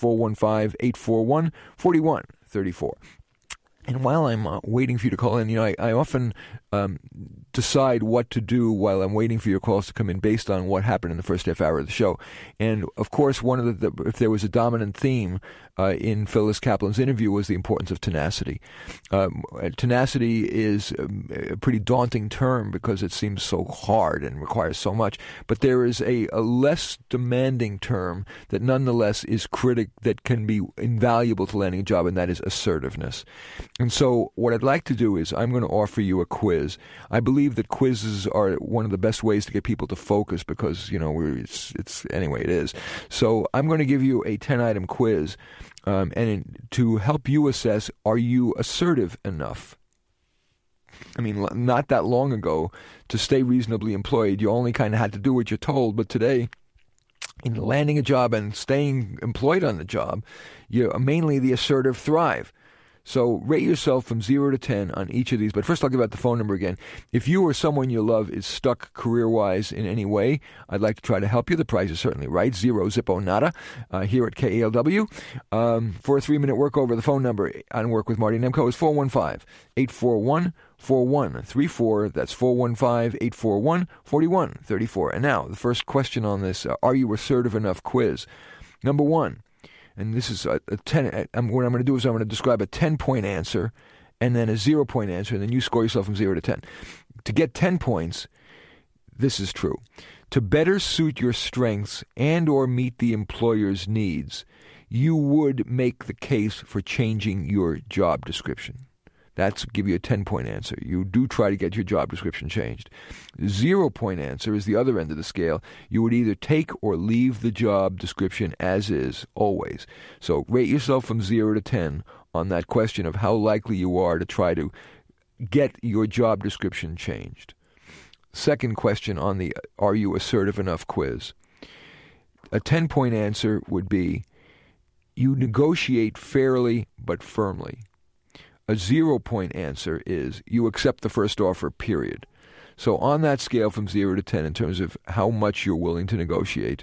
B: 415-841-4134. And while I'm waiting for you to call in, I often decide what to do while I'm waiting for your calls to come in based on what happened in the first half hour of the show. And, of course, one of if there was a dominant theme in Phyllis Kaplan's interview was the importance of tenacity. Tenacity is a pretty daunting term because it seems so hard and requires so much. But there is a less demanding term that nonetheless is that can be invaluable to landing a job, and that is assertiveness. And so what I'd like to do is I'm going to offer you a quiz. I believe that quizzes are one of the best ways to get people to focus because, anyway, it is. So I'm going to give you a 10-item quiz and to help you assess, are you assertive enough? I mean, not that long ago, to stay reasonably employed, you only kind of had to do what you're told, but today, in landing a job and staying employed on the job, mainly the assertive thrive. So rate yourself from 0 to 10 on each of these. But first, I'll give out the phone number again. If you or someone you love is stuck career-wise in any way, I'd like to try to help you. The price is certainly right. 0 zippo nada here at KALW. For a 3-minute workover, the phone number on Work with Marty Nemko is 415-841-4134. That's 415-841-4134. And now, the first question on this, are you assertive enough quiz? Number 1. And this is a 10. What I'm going to do is I'm going to describe a 10-point answer and then a 0-point answer, and then you score yourself from 0 to 10. To get 10 points, this is true. To better suit your strengths and or meet the employer's needs, you would make the case for changing your job description. That's give you a 10-point answer. You do try to get your job description changed. 0-point answer is the other end of the scale. You would either take or leave the job description as is, always. So rate yourself from 0 to 10 on that question of how likely you are to try to get your job description changed. Second question on the Are You Assertive Enough quiz. A 10-point answer would be you negotiate fairly but firmly. A 0-point answer is you accept the first offer, period. So on that scale from 0 to 10 in terms of how much you're willing to negotiate,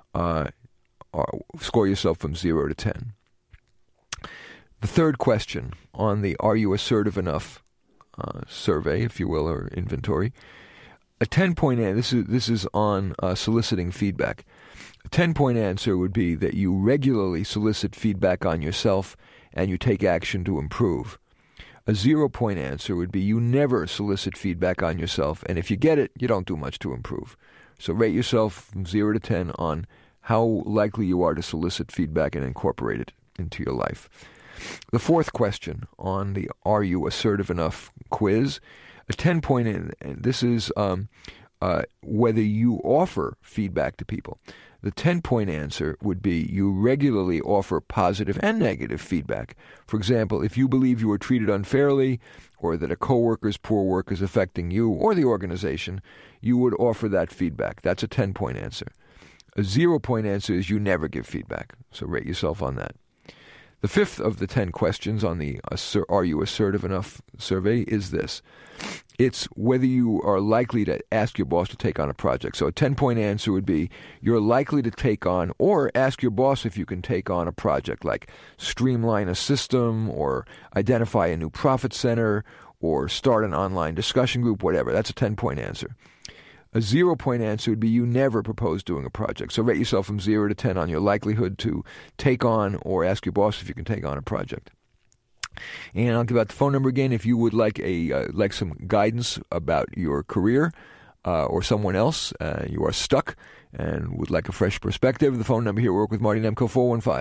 B: score yourself from 0 to 10. The third question on the Are You Assertive Enough survey, if you will, or inventory, a 10-point answer, this is on soliciting feedback. A 10-point answer would be that you regularly solicit feedback on yourself and you take action to improve. A 0-point answer would be you never solicit feedback on yourself, and if you get it, you don't do much to improve. So rate yourself from 0 to 10 on how likely you are to solicit feedback and incorporate it into your life. The fourth question on the Are You Assertive Enough quiz, a 10-point, this is whether you offer feedback to people. The 10-point answer would be you regularly offer positive and negative feedback. For example, if you believe you were treated unfairly or that a coworker's poor work is affecting you or the organization, you would offer that feedback. That's a 10-point answer. A 0-point answer is you never give feedback. So rate yourself on that. The fifth of the 10 questions on the Are You Assertive Enough survey is this. It's whether you are likely to ask your boss to take on a project. So a 10-point answer would be you're likely to take on or ask your boss if you can take on a project like streamline a system or identify a new profit center or start an online discussion group, whatever. That's a 10-point answer. A 0-point answer would be you never propose doing a project. So rate yourself from 0 to 10 on your likelihood to take on or ask your boss if you can take on a project. And I'll give out the phone number again if you would like some guidance about your career or someone else. You are stuck and would like a fresh perspective. The phone number here, Work with Marty Nemko,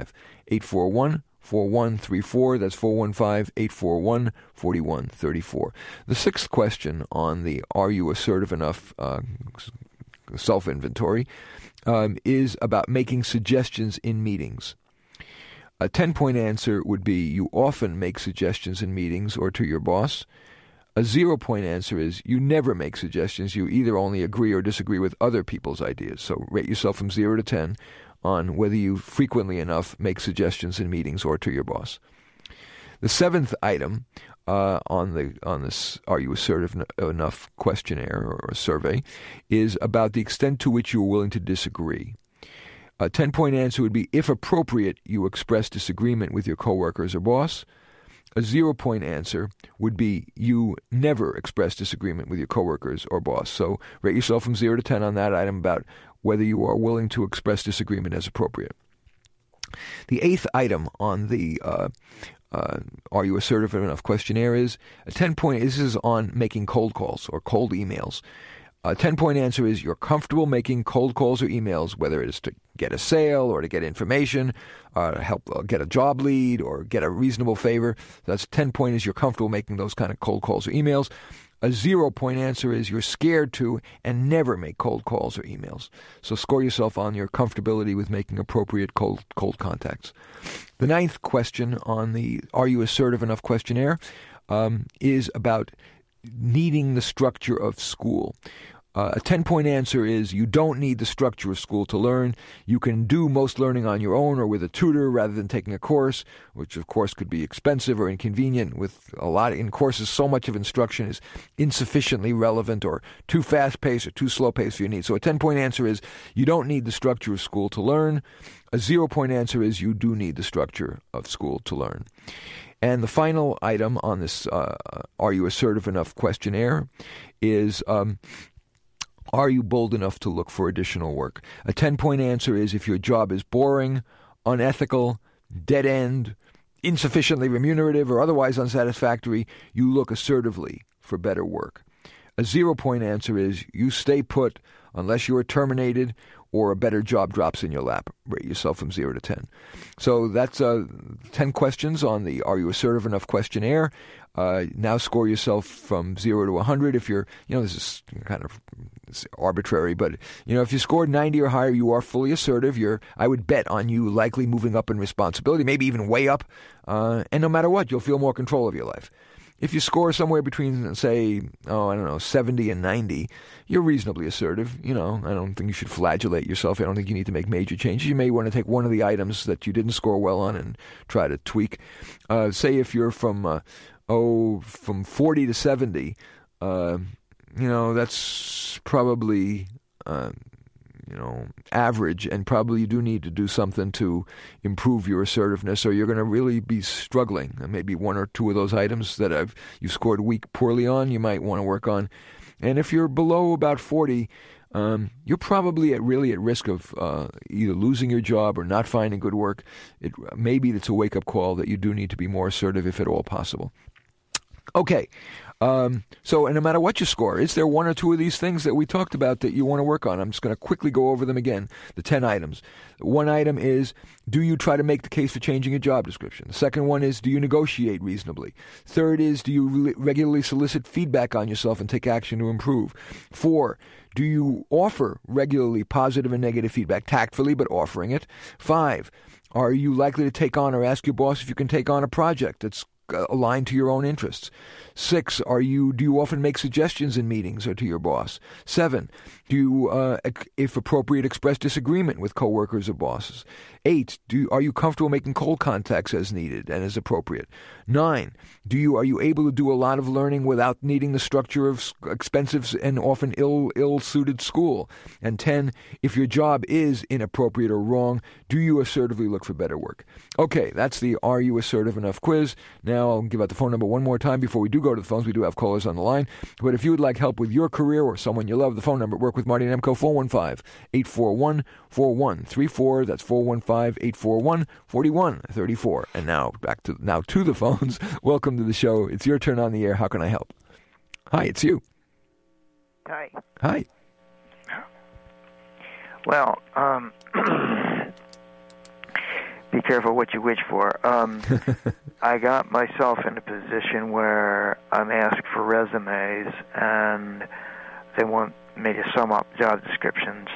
B: 415-841-4134. That's 415-841-4134. The sixth question on the Are You Assertive Enough self-inventory is about making suggestions in meetings. A 10-point answer would be you often make suggestions in meetings or to your boss. A 0-point answer is you never make suggestions. You either only agree or disagree with other people's ideas. So rate yourself from 0 to 10 on whether you frequently enough make suggestions in meetings or to your boss. The seventh item on this Are You Assertive Enough questionnaire or survey is about the extent to which you are willing to disagree. A 10-point answer would be, if appropriate, you express disagreement with your coworkers or boss. A 0-point answer would be you never express disagreement with your coworkers or boss. So rate yourself from 0 to 10 on that item about whether you are willing to express disagreement as appropriate. The eighth item on the Are You Assertive Enough questionnaire is a 10-point. This is on making cold calls or cold emails. A 10-point answer is you're comfortable making cold calls or emails, whether it is to get a sale or to get information, to help get a job lead or get a reasonable favor. That's 10-point is you're comfortable making those kind of cold calls or emails. A 0-point answer is you're scared to and never make cold calls or emails. So score yourself on your comfortability with making appropriate cold contacts. The ninth question on the Are You Assertive Enough questionnaire is about needing the structure of school. A 10-point answer is you don't need the structure of school to learn. You can do most learning on your own or with a tutor rather than taking a course, which of course could be expensive or inconvenient. With a lot in courses, so much of instruction is insufficiently relevant or too fast-paced or too slow-paced for your needs. So a 10-point answer is you don't need the structure of school to learn. A 0-point answer is you do need the structure of school to learn. And the final item on this Are You Assertive Enough questionnaire is are you bold enough to look for additional work? A 10-point answer is if your job is boring, unethical, dead-end, insufficiently remunerative, or otherwise unsatisfactory, you look assertively for better work. A 0-point answer is you stay put unless you are terminated or a better job drops in your lap. Rate yourself from 0 to 10. So that's 10 questions on the Are You Assertive Enough questionnaire. Now score yourself from 0 to 100. If you're, this is kind of arbitrary, but, if you scored 90 or higher, you are fully assertive. I would bet on you likely moving up in responsibility, maybe even way up. And no matter what, you'll feel more control of your life. If you score somewhere between, say, 70 and 90, you're reasonably assertive. I don't think you should flagellate yourself. I don't think you need to make major changes. You may want to take one of the items that you didn't score well on and try to tweak. Say if you're from 40 to 70, that's probably average, and probably you do need to do something to improve your assertiveness, or you're going to really be struggling. And maybe one or two of those items that you scored poorly on, you might want to work on. And if you're below about 40, you're probably at risk of either losing your job or not finding good work. Maybe it's a wake-up call that you do need to be more assertive if at all possible. Okay. So no matter what you score, is there one or two of these things that we talked about that you want to work on? I'm just going to quickly go over them again, the 10 items. One item is, do you try to make the case for changing a job description? The second one is, do you negotiate reasonably? Third is, do you regularly solicit feedback on yourself and take action to improve? 4, do you offer regularly positive and negative feedback, tactfully but offering it? 5, are you likely to take on or ask your boss if you can take on a project that's aligned to your own interests? 6, do you often make suggestions in meetings or to your boss? 7, do you, if appropriate, express disagreement with coworkers or bosses? 8, are you comfortable making cold contacts as needed and as appropriate? 9, are you able to do a lot of learning without needing the structure of expensive and often ill-suited school? And 10, if your job is inappropriate or wrong, do you assertively look for better work? Okay, that's the Are You Assertive Enough quiz. Now I'll give out the phone number one more time before we do go to the phones. We do have callers on the line. But if you would like help with your career or someone you love, the phone number at Work with Marty Nemko, 415-841-4134. That's 415-841-4134. And now back to the phones. Welcome to the show. It's your turn on the air. How can I help? Hi, it's you.
H: Hi.
B: Hi.
H: Well, be careful what you wish for. I got myself in a position where I'm asked for resumes, and they want me to sum up job descriptions.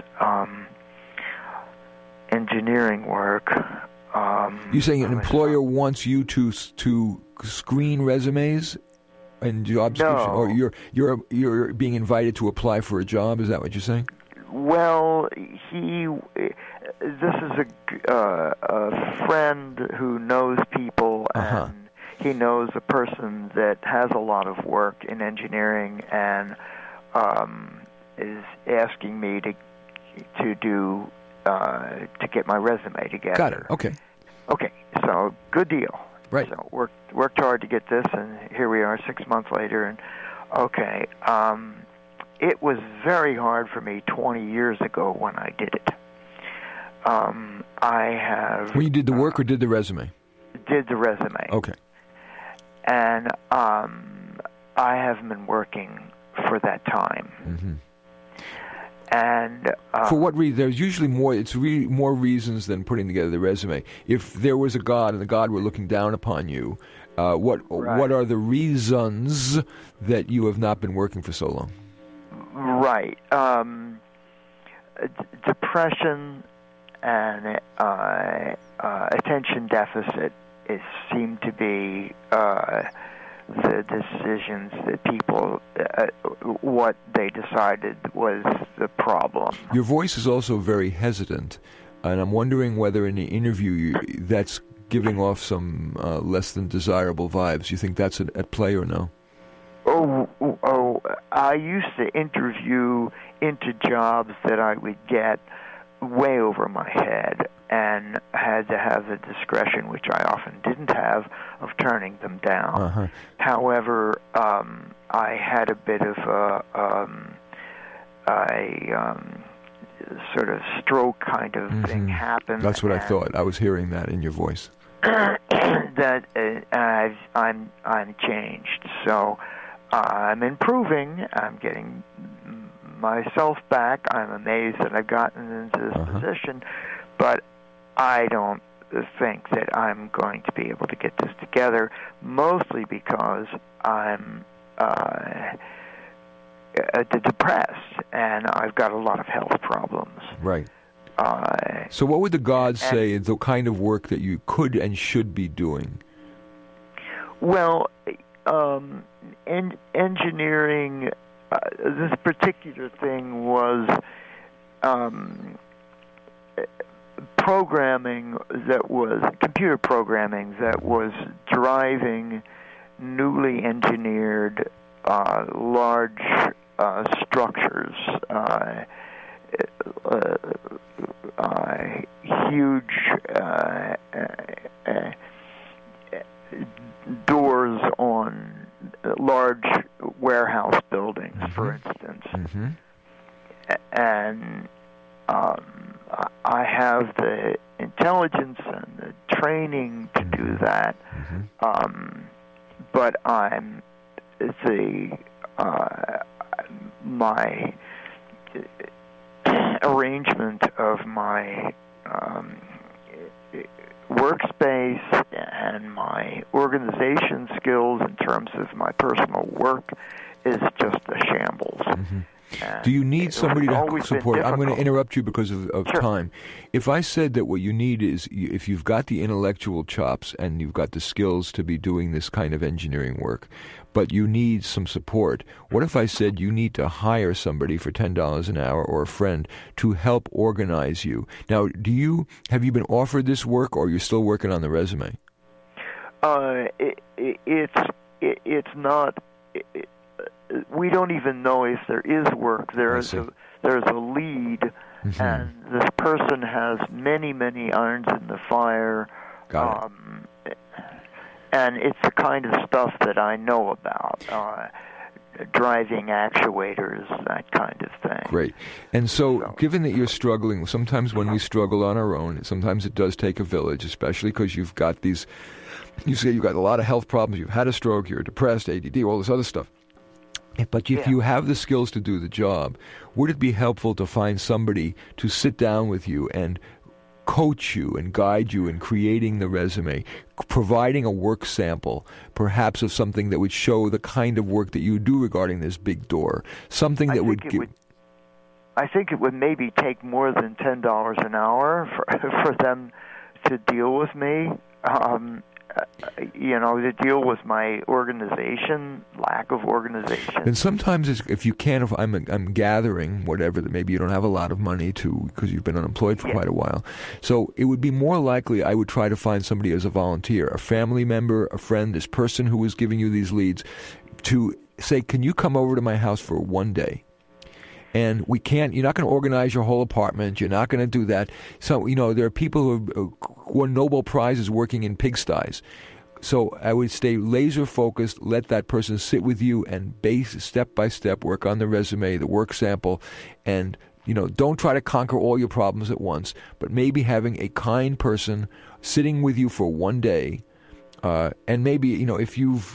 H: Engineering work.
B: You're saying an employer wants you to screen resumes and job descriptions, or you're being invited to apply for a job? Is that what you're saying?
H: Well, this is a friend who knows people, and he knows a person that has a lot of work in engineering, and is asking me to get my resume together.
B: Got it. Okay.
H: Okay. So good deal.
B: Right.
H: So worked hard to get this, and here we are 6 months later, and okay. It was very hard for me 20 years ago when I did it.
B: When you did the work or did the resume?
H: Did the resume.
B: Okay.
H: And I haven't been working for that time.
B: Mm-hmm.
H: And
B: for what reason? There's usually more. It's more reasons than putting together the resume. If there was a God and the God were looking down upon you, what are the reasons that you have not been working for so long?
H: Right. Depression and attention deficit seem to be the decisions that people, what they decided was the problem.
B: Your voice is also very hesitant, and I'm wondering whether in the interview that's giving off some less than desirable vibes. You think that's at play or no?
H: Oh, I used to interview into jobs that I would get way over my head and had to have the discretion, which I often didn't have, of turning them down. However, I had a bit of a sort of stroke kind of thing happen.
B: That's what I thought. I was hearing that in your voice.
H: That I'm changed. So I'm improving. I'm getting myself back. I'm amazed that I've gotten into this position, but I don't think that I'm going to be able to get this together, mostly because I'm depressed and I've got a lot of health problems.
B: Right. So what would the gods say is the kind of work that you could and should be doing?
H: Well, engineering, this particular thing was computer programming that was driving newly engineered large structures, huge doors on large warehouse buildings, for instance. And I have the intelligence and the training to do that, but I'm my arrangement of my workspace and my organization skills in terms of my personal work is just a shambles.
B: Mm-hmm. Do you need somebody to support? I'm going to interrupt you because of
H: Sure.
B: time. If I said that what you need is, if you've got the intellectual chops and you've got the skills to be doing this kind of engineering work, but you need some support, what if I said you need to hire somebody for $10 an hour or a friend to help organize you? Now, have you been offered this work, or you're still working on the resume?
H: It's not. We don't even know if there is work. There's a lead,
B: Mm-hmm.
H: and this person has many irons in the fire.
B: Got it.
H: And it's the kind of stuff that I know about. Driving actuators, that kind of thing.
B: Great. And so, given that you're struggling, sometimes when we struggle on our own, sometimes it does take a village, especially because you've got these, you say you've got a lot of health problems, you've had a stroke, you're depressed, ADD, all this other stuff. But if you have the skills to do the job, would it be helpful to find somebody to sit down with you and coach you and guide you in creating the resume, providing a work sample, perhaps of something that would show the kind of work that you do regarding this big door, something that would give...
H: I think it would maybe take more than $10 an hour for them to deal with me. To deal with my organization, lack of organization.
B: And sometimes, if you can't, I'm gathering whatever that maybe you don't have a lot of money to because you've been unemployed for quite a while. So it would be more likely I would try to find somebody as a volunteer, a family member, a friend, this person who was giving you these leads, to say, can you come over to my house for one day? And you're not going to organize your whole apartment. You're not going to do that. So, there are people who have won Nobel Prizes working in pigsties. So I would stay laser focused, let that person sit with you and step by step work on the resume, the work sample, and, don't try to conquer all your problems at once, but maybe having a kind person sitting with you for one day. And maybe, if you've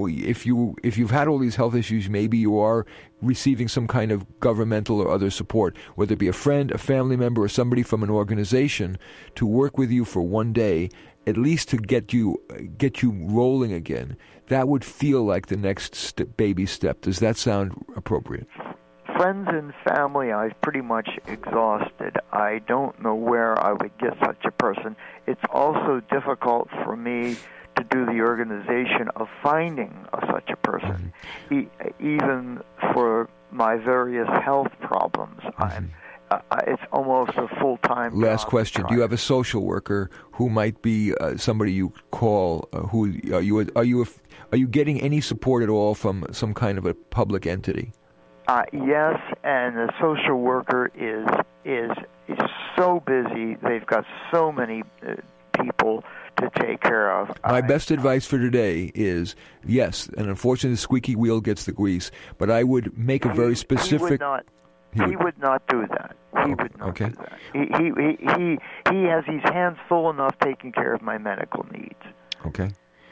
B: had all these health issues, maybe you are receiving some kind of governmental or other support, whether it be a friend, a family member, or somebody from an organization to work with you for one day, at least to get you rolling again. That would feel like the next baby step. Does that sound appropriate?
H: Friends and family, I've pretty much exhausted. I don't know where I would get such a person. It's also difficult for me to do the organization of finding such a person, even for my various health problems. It's almost a full-time job.
B: Last question: do you have a social worker who might be somebody you call? Are you getting any support at all from some kind of a public entity?
H: Yes, and the social worker is so busy. They've got so many people to take care of.
B: My best advice for today is, yes, and unfortunately the squeaky wheel gets the grease, but I would make a very specific...
H: He would not do that. He would not do that. He has his hands full enough taking care of my medical needs.
B: Okay.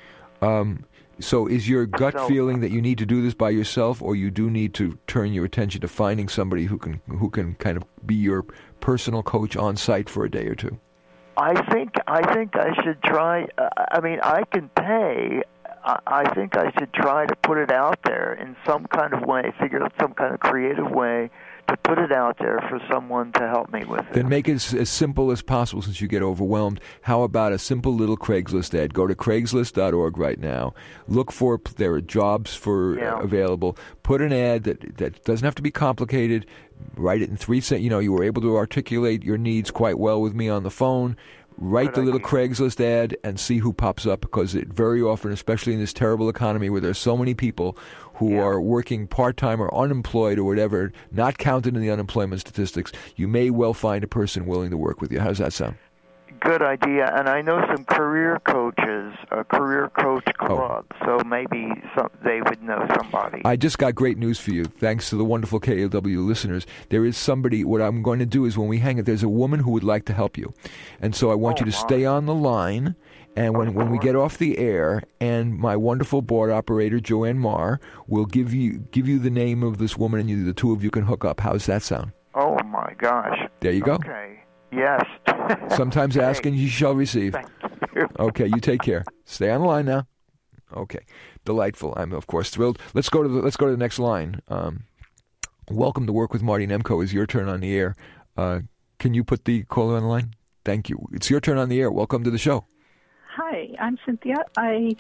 B: So is your gut feeling that you need to do this by yourself, or you do need to turn your attention to finding somebody who can kind of be your personal coach on site for a day or two?
H: I think I should try. I can pay. I think I should try to put it out there in some kind of way, figure out some kind of creative way to put it out there for someone to help me with it.
B: Then make it as simple as possible since you get overwhelmed. How about a simple little Craigslist ad? Go to Craigslist.org right now. Look for, there are jobs available. Put an ad that doesn't have to be complicated. Write it in 3 sentences. You were able to articulate your needs quite well with me on the phone. Write the little Craigslist ad and see who pops up, because it very often, especially in this terrible economy where there's so many people who are working part-time or unemployed or whatever, not counted in the unemployment statistics, you may well find a person willing to work with you. How does that sound?
H: Good idea. And I know some career coaches, a career coach club, so maybe they would know somebody.
B: I just got great news for you. Thanks to the wonderful KAW listeners. There is somebody, what I'm going to do is when we hang it, there's a woman who would like to help you. And so I want you to stay on the line, And when we get off the air, and my wonderful board operator, Joanne Marr, will give you the name of this woman, and the two of you can hook up. How's that sound?
H: Oh, my gosh.
B: There you go.
H: Okay. Yes.
B: Sometimes ask and you shall receive.
H: Thank you.
B: Okay, you take care. Stay on the line now. Okay. Delightful. I'm, of course, thrilled. Let's go to the next line. Welcome to Work with Marty Nemko. Is your turn on the air. Can you put the caller on the line? Thank you. It's your turn on the air. Welcome to the show.
I: Hi, I'm Cynthia. I'm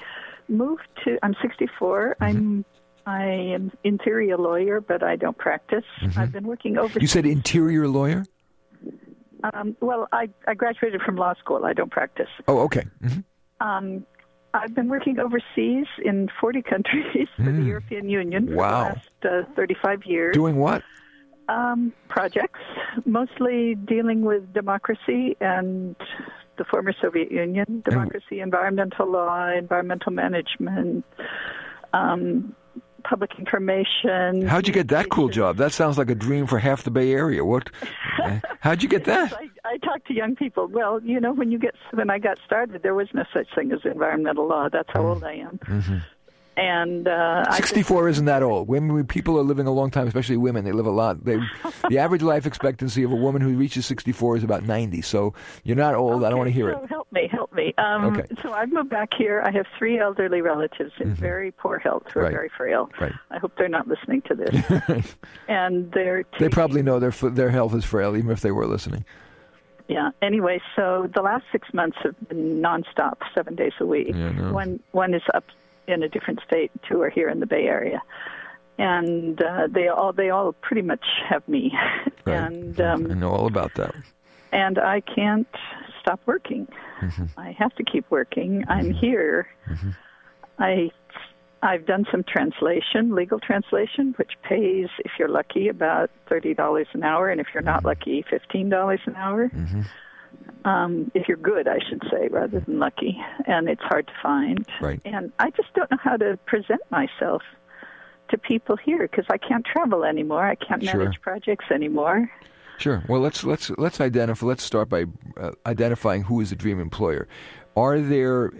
I: 64.
B: Mm-hmm.
I: I am interior lawyer, but I don't practice.
B: Mm-hmm.
I: I've been working overseas.
B: You said interior lawyer?
I: Well, I graduated from law school. I don't practice.
B: Oh, okay. Mm-hmm.
I: I've been working overseas in 40 countries for the European Union for the last 35 years.
B: Doing what?
I: Projects, mostly dealing with democracy and the former Soviet Union, democracy, environmental law, environmental management, public information.
B: How'd you get that cool job? That sounds like a dream for half the Bay Area. What? How'd you get that?
I: I talk to young people. Well, when I got started, there was no such thing as environmental law. That's how old I am.
B: Mm-hmm.
I: And
B: 64 isn't that old. When people are living a long time, especially women, they live a lot. The average life expectancy of a woman who reaches 64 is about 90. So you're not old.
I: Okay,
B: I don't want to hear it.
I: Help me.
B: Okay.
I: So I've moved back here. I have 3 elderly relatives in very poor health who are very frail.
B: Right.
I: I hope they're not listening to this. And
B: they probably know their health is frail, even if they were listening.
I: Yeah. Anyway, so the last 6 months have been nonstop, 7 days a week.
B: Yeah, no.
I: One is up in a different state, 2 are here in the Bay Area, and they all pretty much have me.
B: Right.
I: And
B: I know all about that.
I: And I can't stop working.
B: Mm-hmm.
I: I have to keep working. I'm here.
B: Mm-hmm.
I: I've done some translation, legal translation, which pays, if you're lucky, about $30 an hour, and if you're not lucky, $15 an hour.
B: Mm-hmm.
I: If you're good, I should say, rather than lucky. And it's hard to find.
B: Right.
I: And I just don't know how to present myself to people here because I can't travel anymore. I can't manage projects anymore.
B: Sure. Well, let's identify. Let's start by identifying who is the dream employer. Are there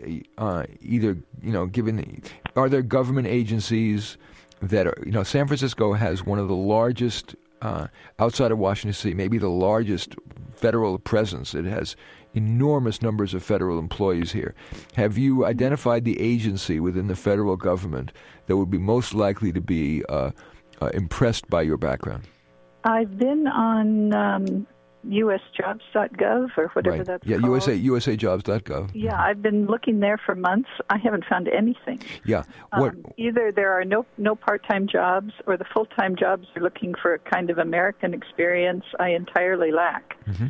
B: are there government agencies that are, San Francisco has one of the largest outside of Washington State, maybe the largest federal presence. It has enormous numbers of federal employees here. Have you identified the agency within the federal government that would be most likely to be impressed by your background?
I: I've been on usjobs.gov or whatever that's called.
B: usajobs.gov.
I: Yeah, I've been looking there for months. I haven't found anything.
B: Yeah.
I: Either there are no part-time jobs or the full-time jobs are looking for a kind of American experience I entirely lack.
B: Mm-hmm.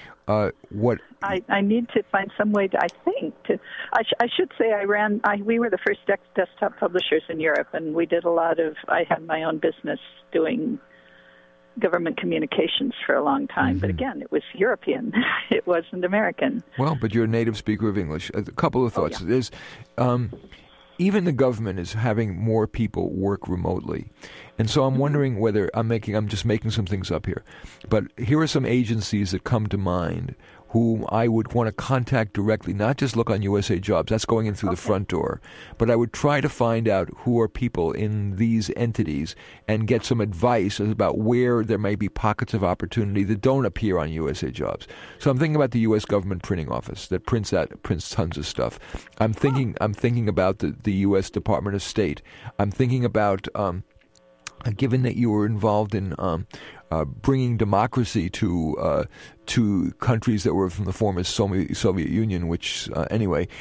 I: I need to find some way I should say we were the first desktop publishers in Europe, and we did I had my own business doing government communications for a long time. But again, it was European. It wasn't American.
B: Well, but you're a native speaker of English. A couple of thoughts. There's even the government is having more people work remotely. And so I'm wondering whether I'm just making some things up here. But here are some agencies that come to mind whom I would want to contact directly, not just look on USA Jobs. That's going in through the front door. But I would try to find out who are people in these entities and get some advice about where there may be pockets of opportunity that don't appear on USA Jobs. So I'm thinking about the U.S. government printing office that prints tons of stuff. I'm thinking about the U.S. Department of State. I'm thinking about given that you were involved in bringing democracy to countries that were from the former Soviet Union, which let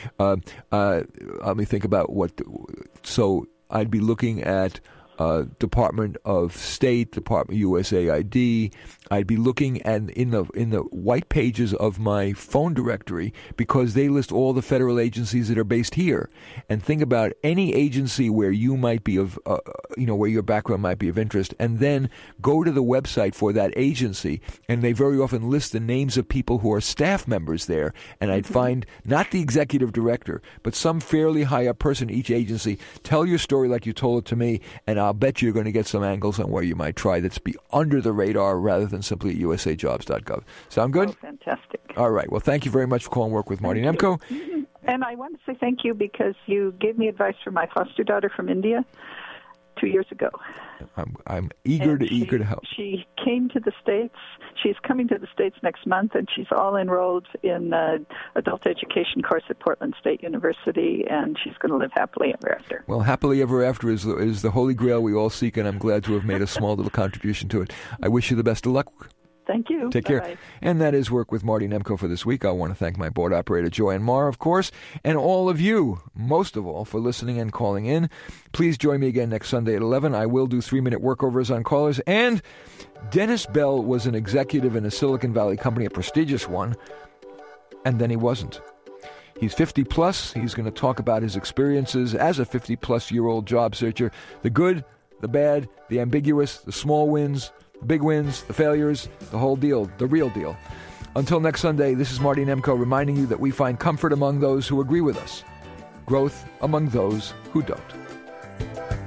B: me think about so I'd be looking at Department of State, Department USAID. I'd be looking in the white pages of my phone directory because they list all the federal agencies that are based here, and think about any agency where you might be where your background might be of interest, and then go to the website for that agency, and they very often list the names of people who are staff members there, and I'd find not the executive director, but some fairly high up person in each agency. Tell your story like you told it to me, and I'll bet you're going to get some angles on where you might try that's be under the radar rather than simply at usajobs.gov. Sound good?
I: Oh, fantastic.
B: All right. Well, thank you very much for calling Work with Marty Nemko.
I: And I want to say thank you because you gave me advice for my foster daughter from India 2 years ago.
B: I'm eager to help.
I: She came to the States. She's coming to the States next month, and she's all enrolled in adult education course at Portland State University, and she's going to live happily ever after.
B: Well, happily ever after is the holy grail we all seek, and I'm glad to have made a small little contribution to it. I wish you the best of luck.
I: Thank you.
B: Take
I: Bye-bye.
B: care. And that is Work with Marty Nemko for this week. I want to thank my board operator, Joanne Marr, of course, and all of you, most of all, for listening and calling in. Please join me again next Sunday at 11. I will do 3-minute workovers on callers. And Dennis Bell was an executive in a Silicon Valley company, a prestigious one, and then he wasn't. He's 50-plus. He's going to talk about his experiences as a 50-plus-year-old job searcher, the good, the bad, the ambiguous, the small wins, the big wins, the failures, the whole deal, the real deal. Until next Sunday, this is Marty Nemko reminding you that we find comfort among those who agree with us, growth among those who don't.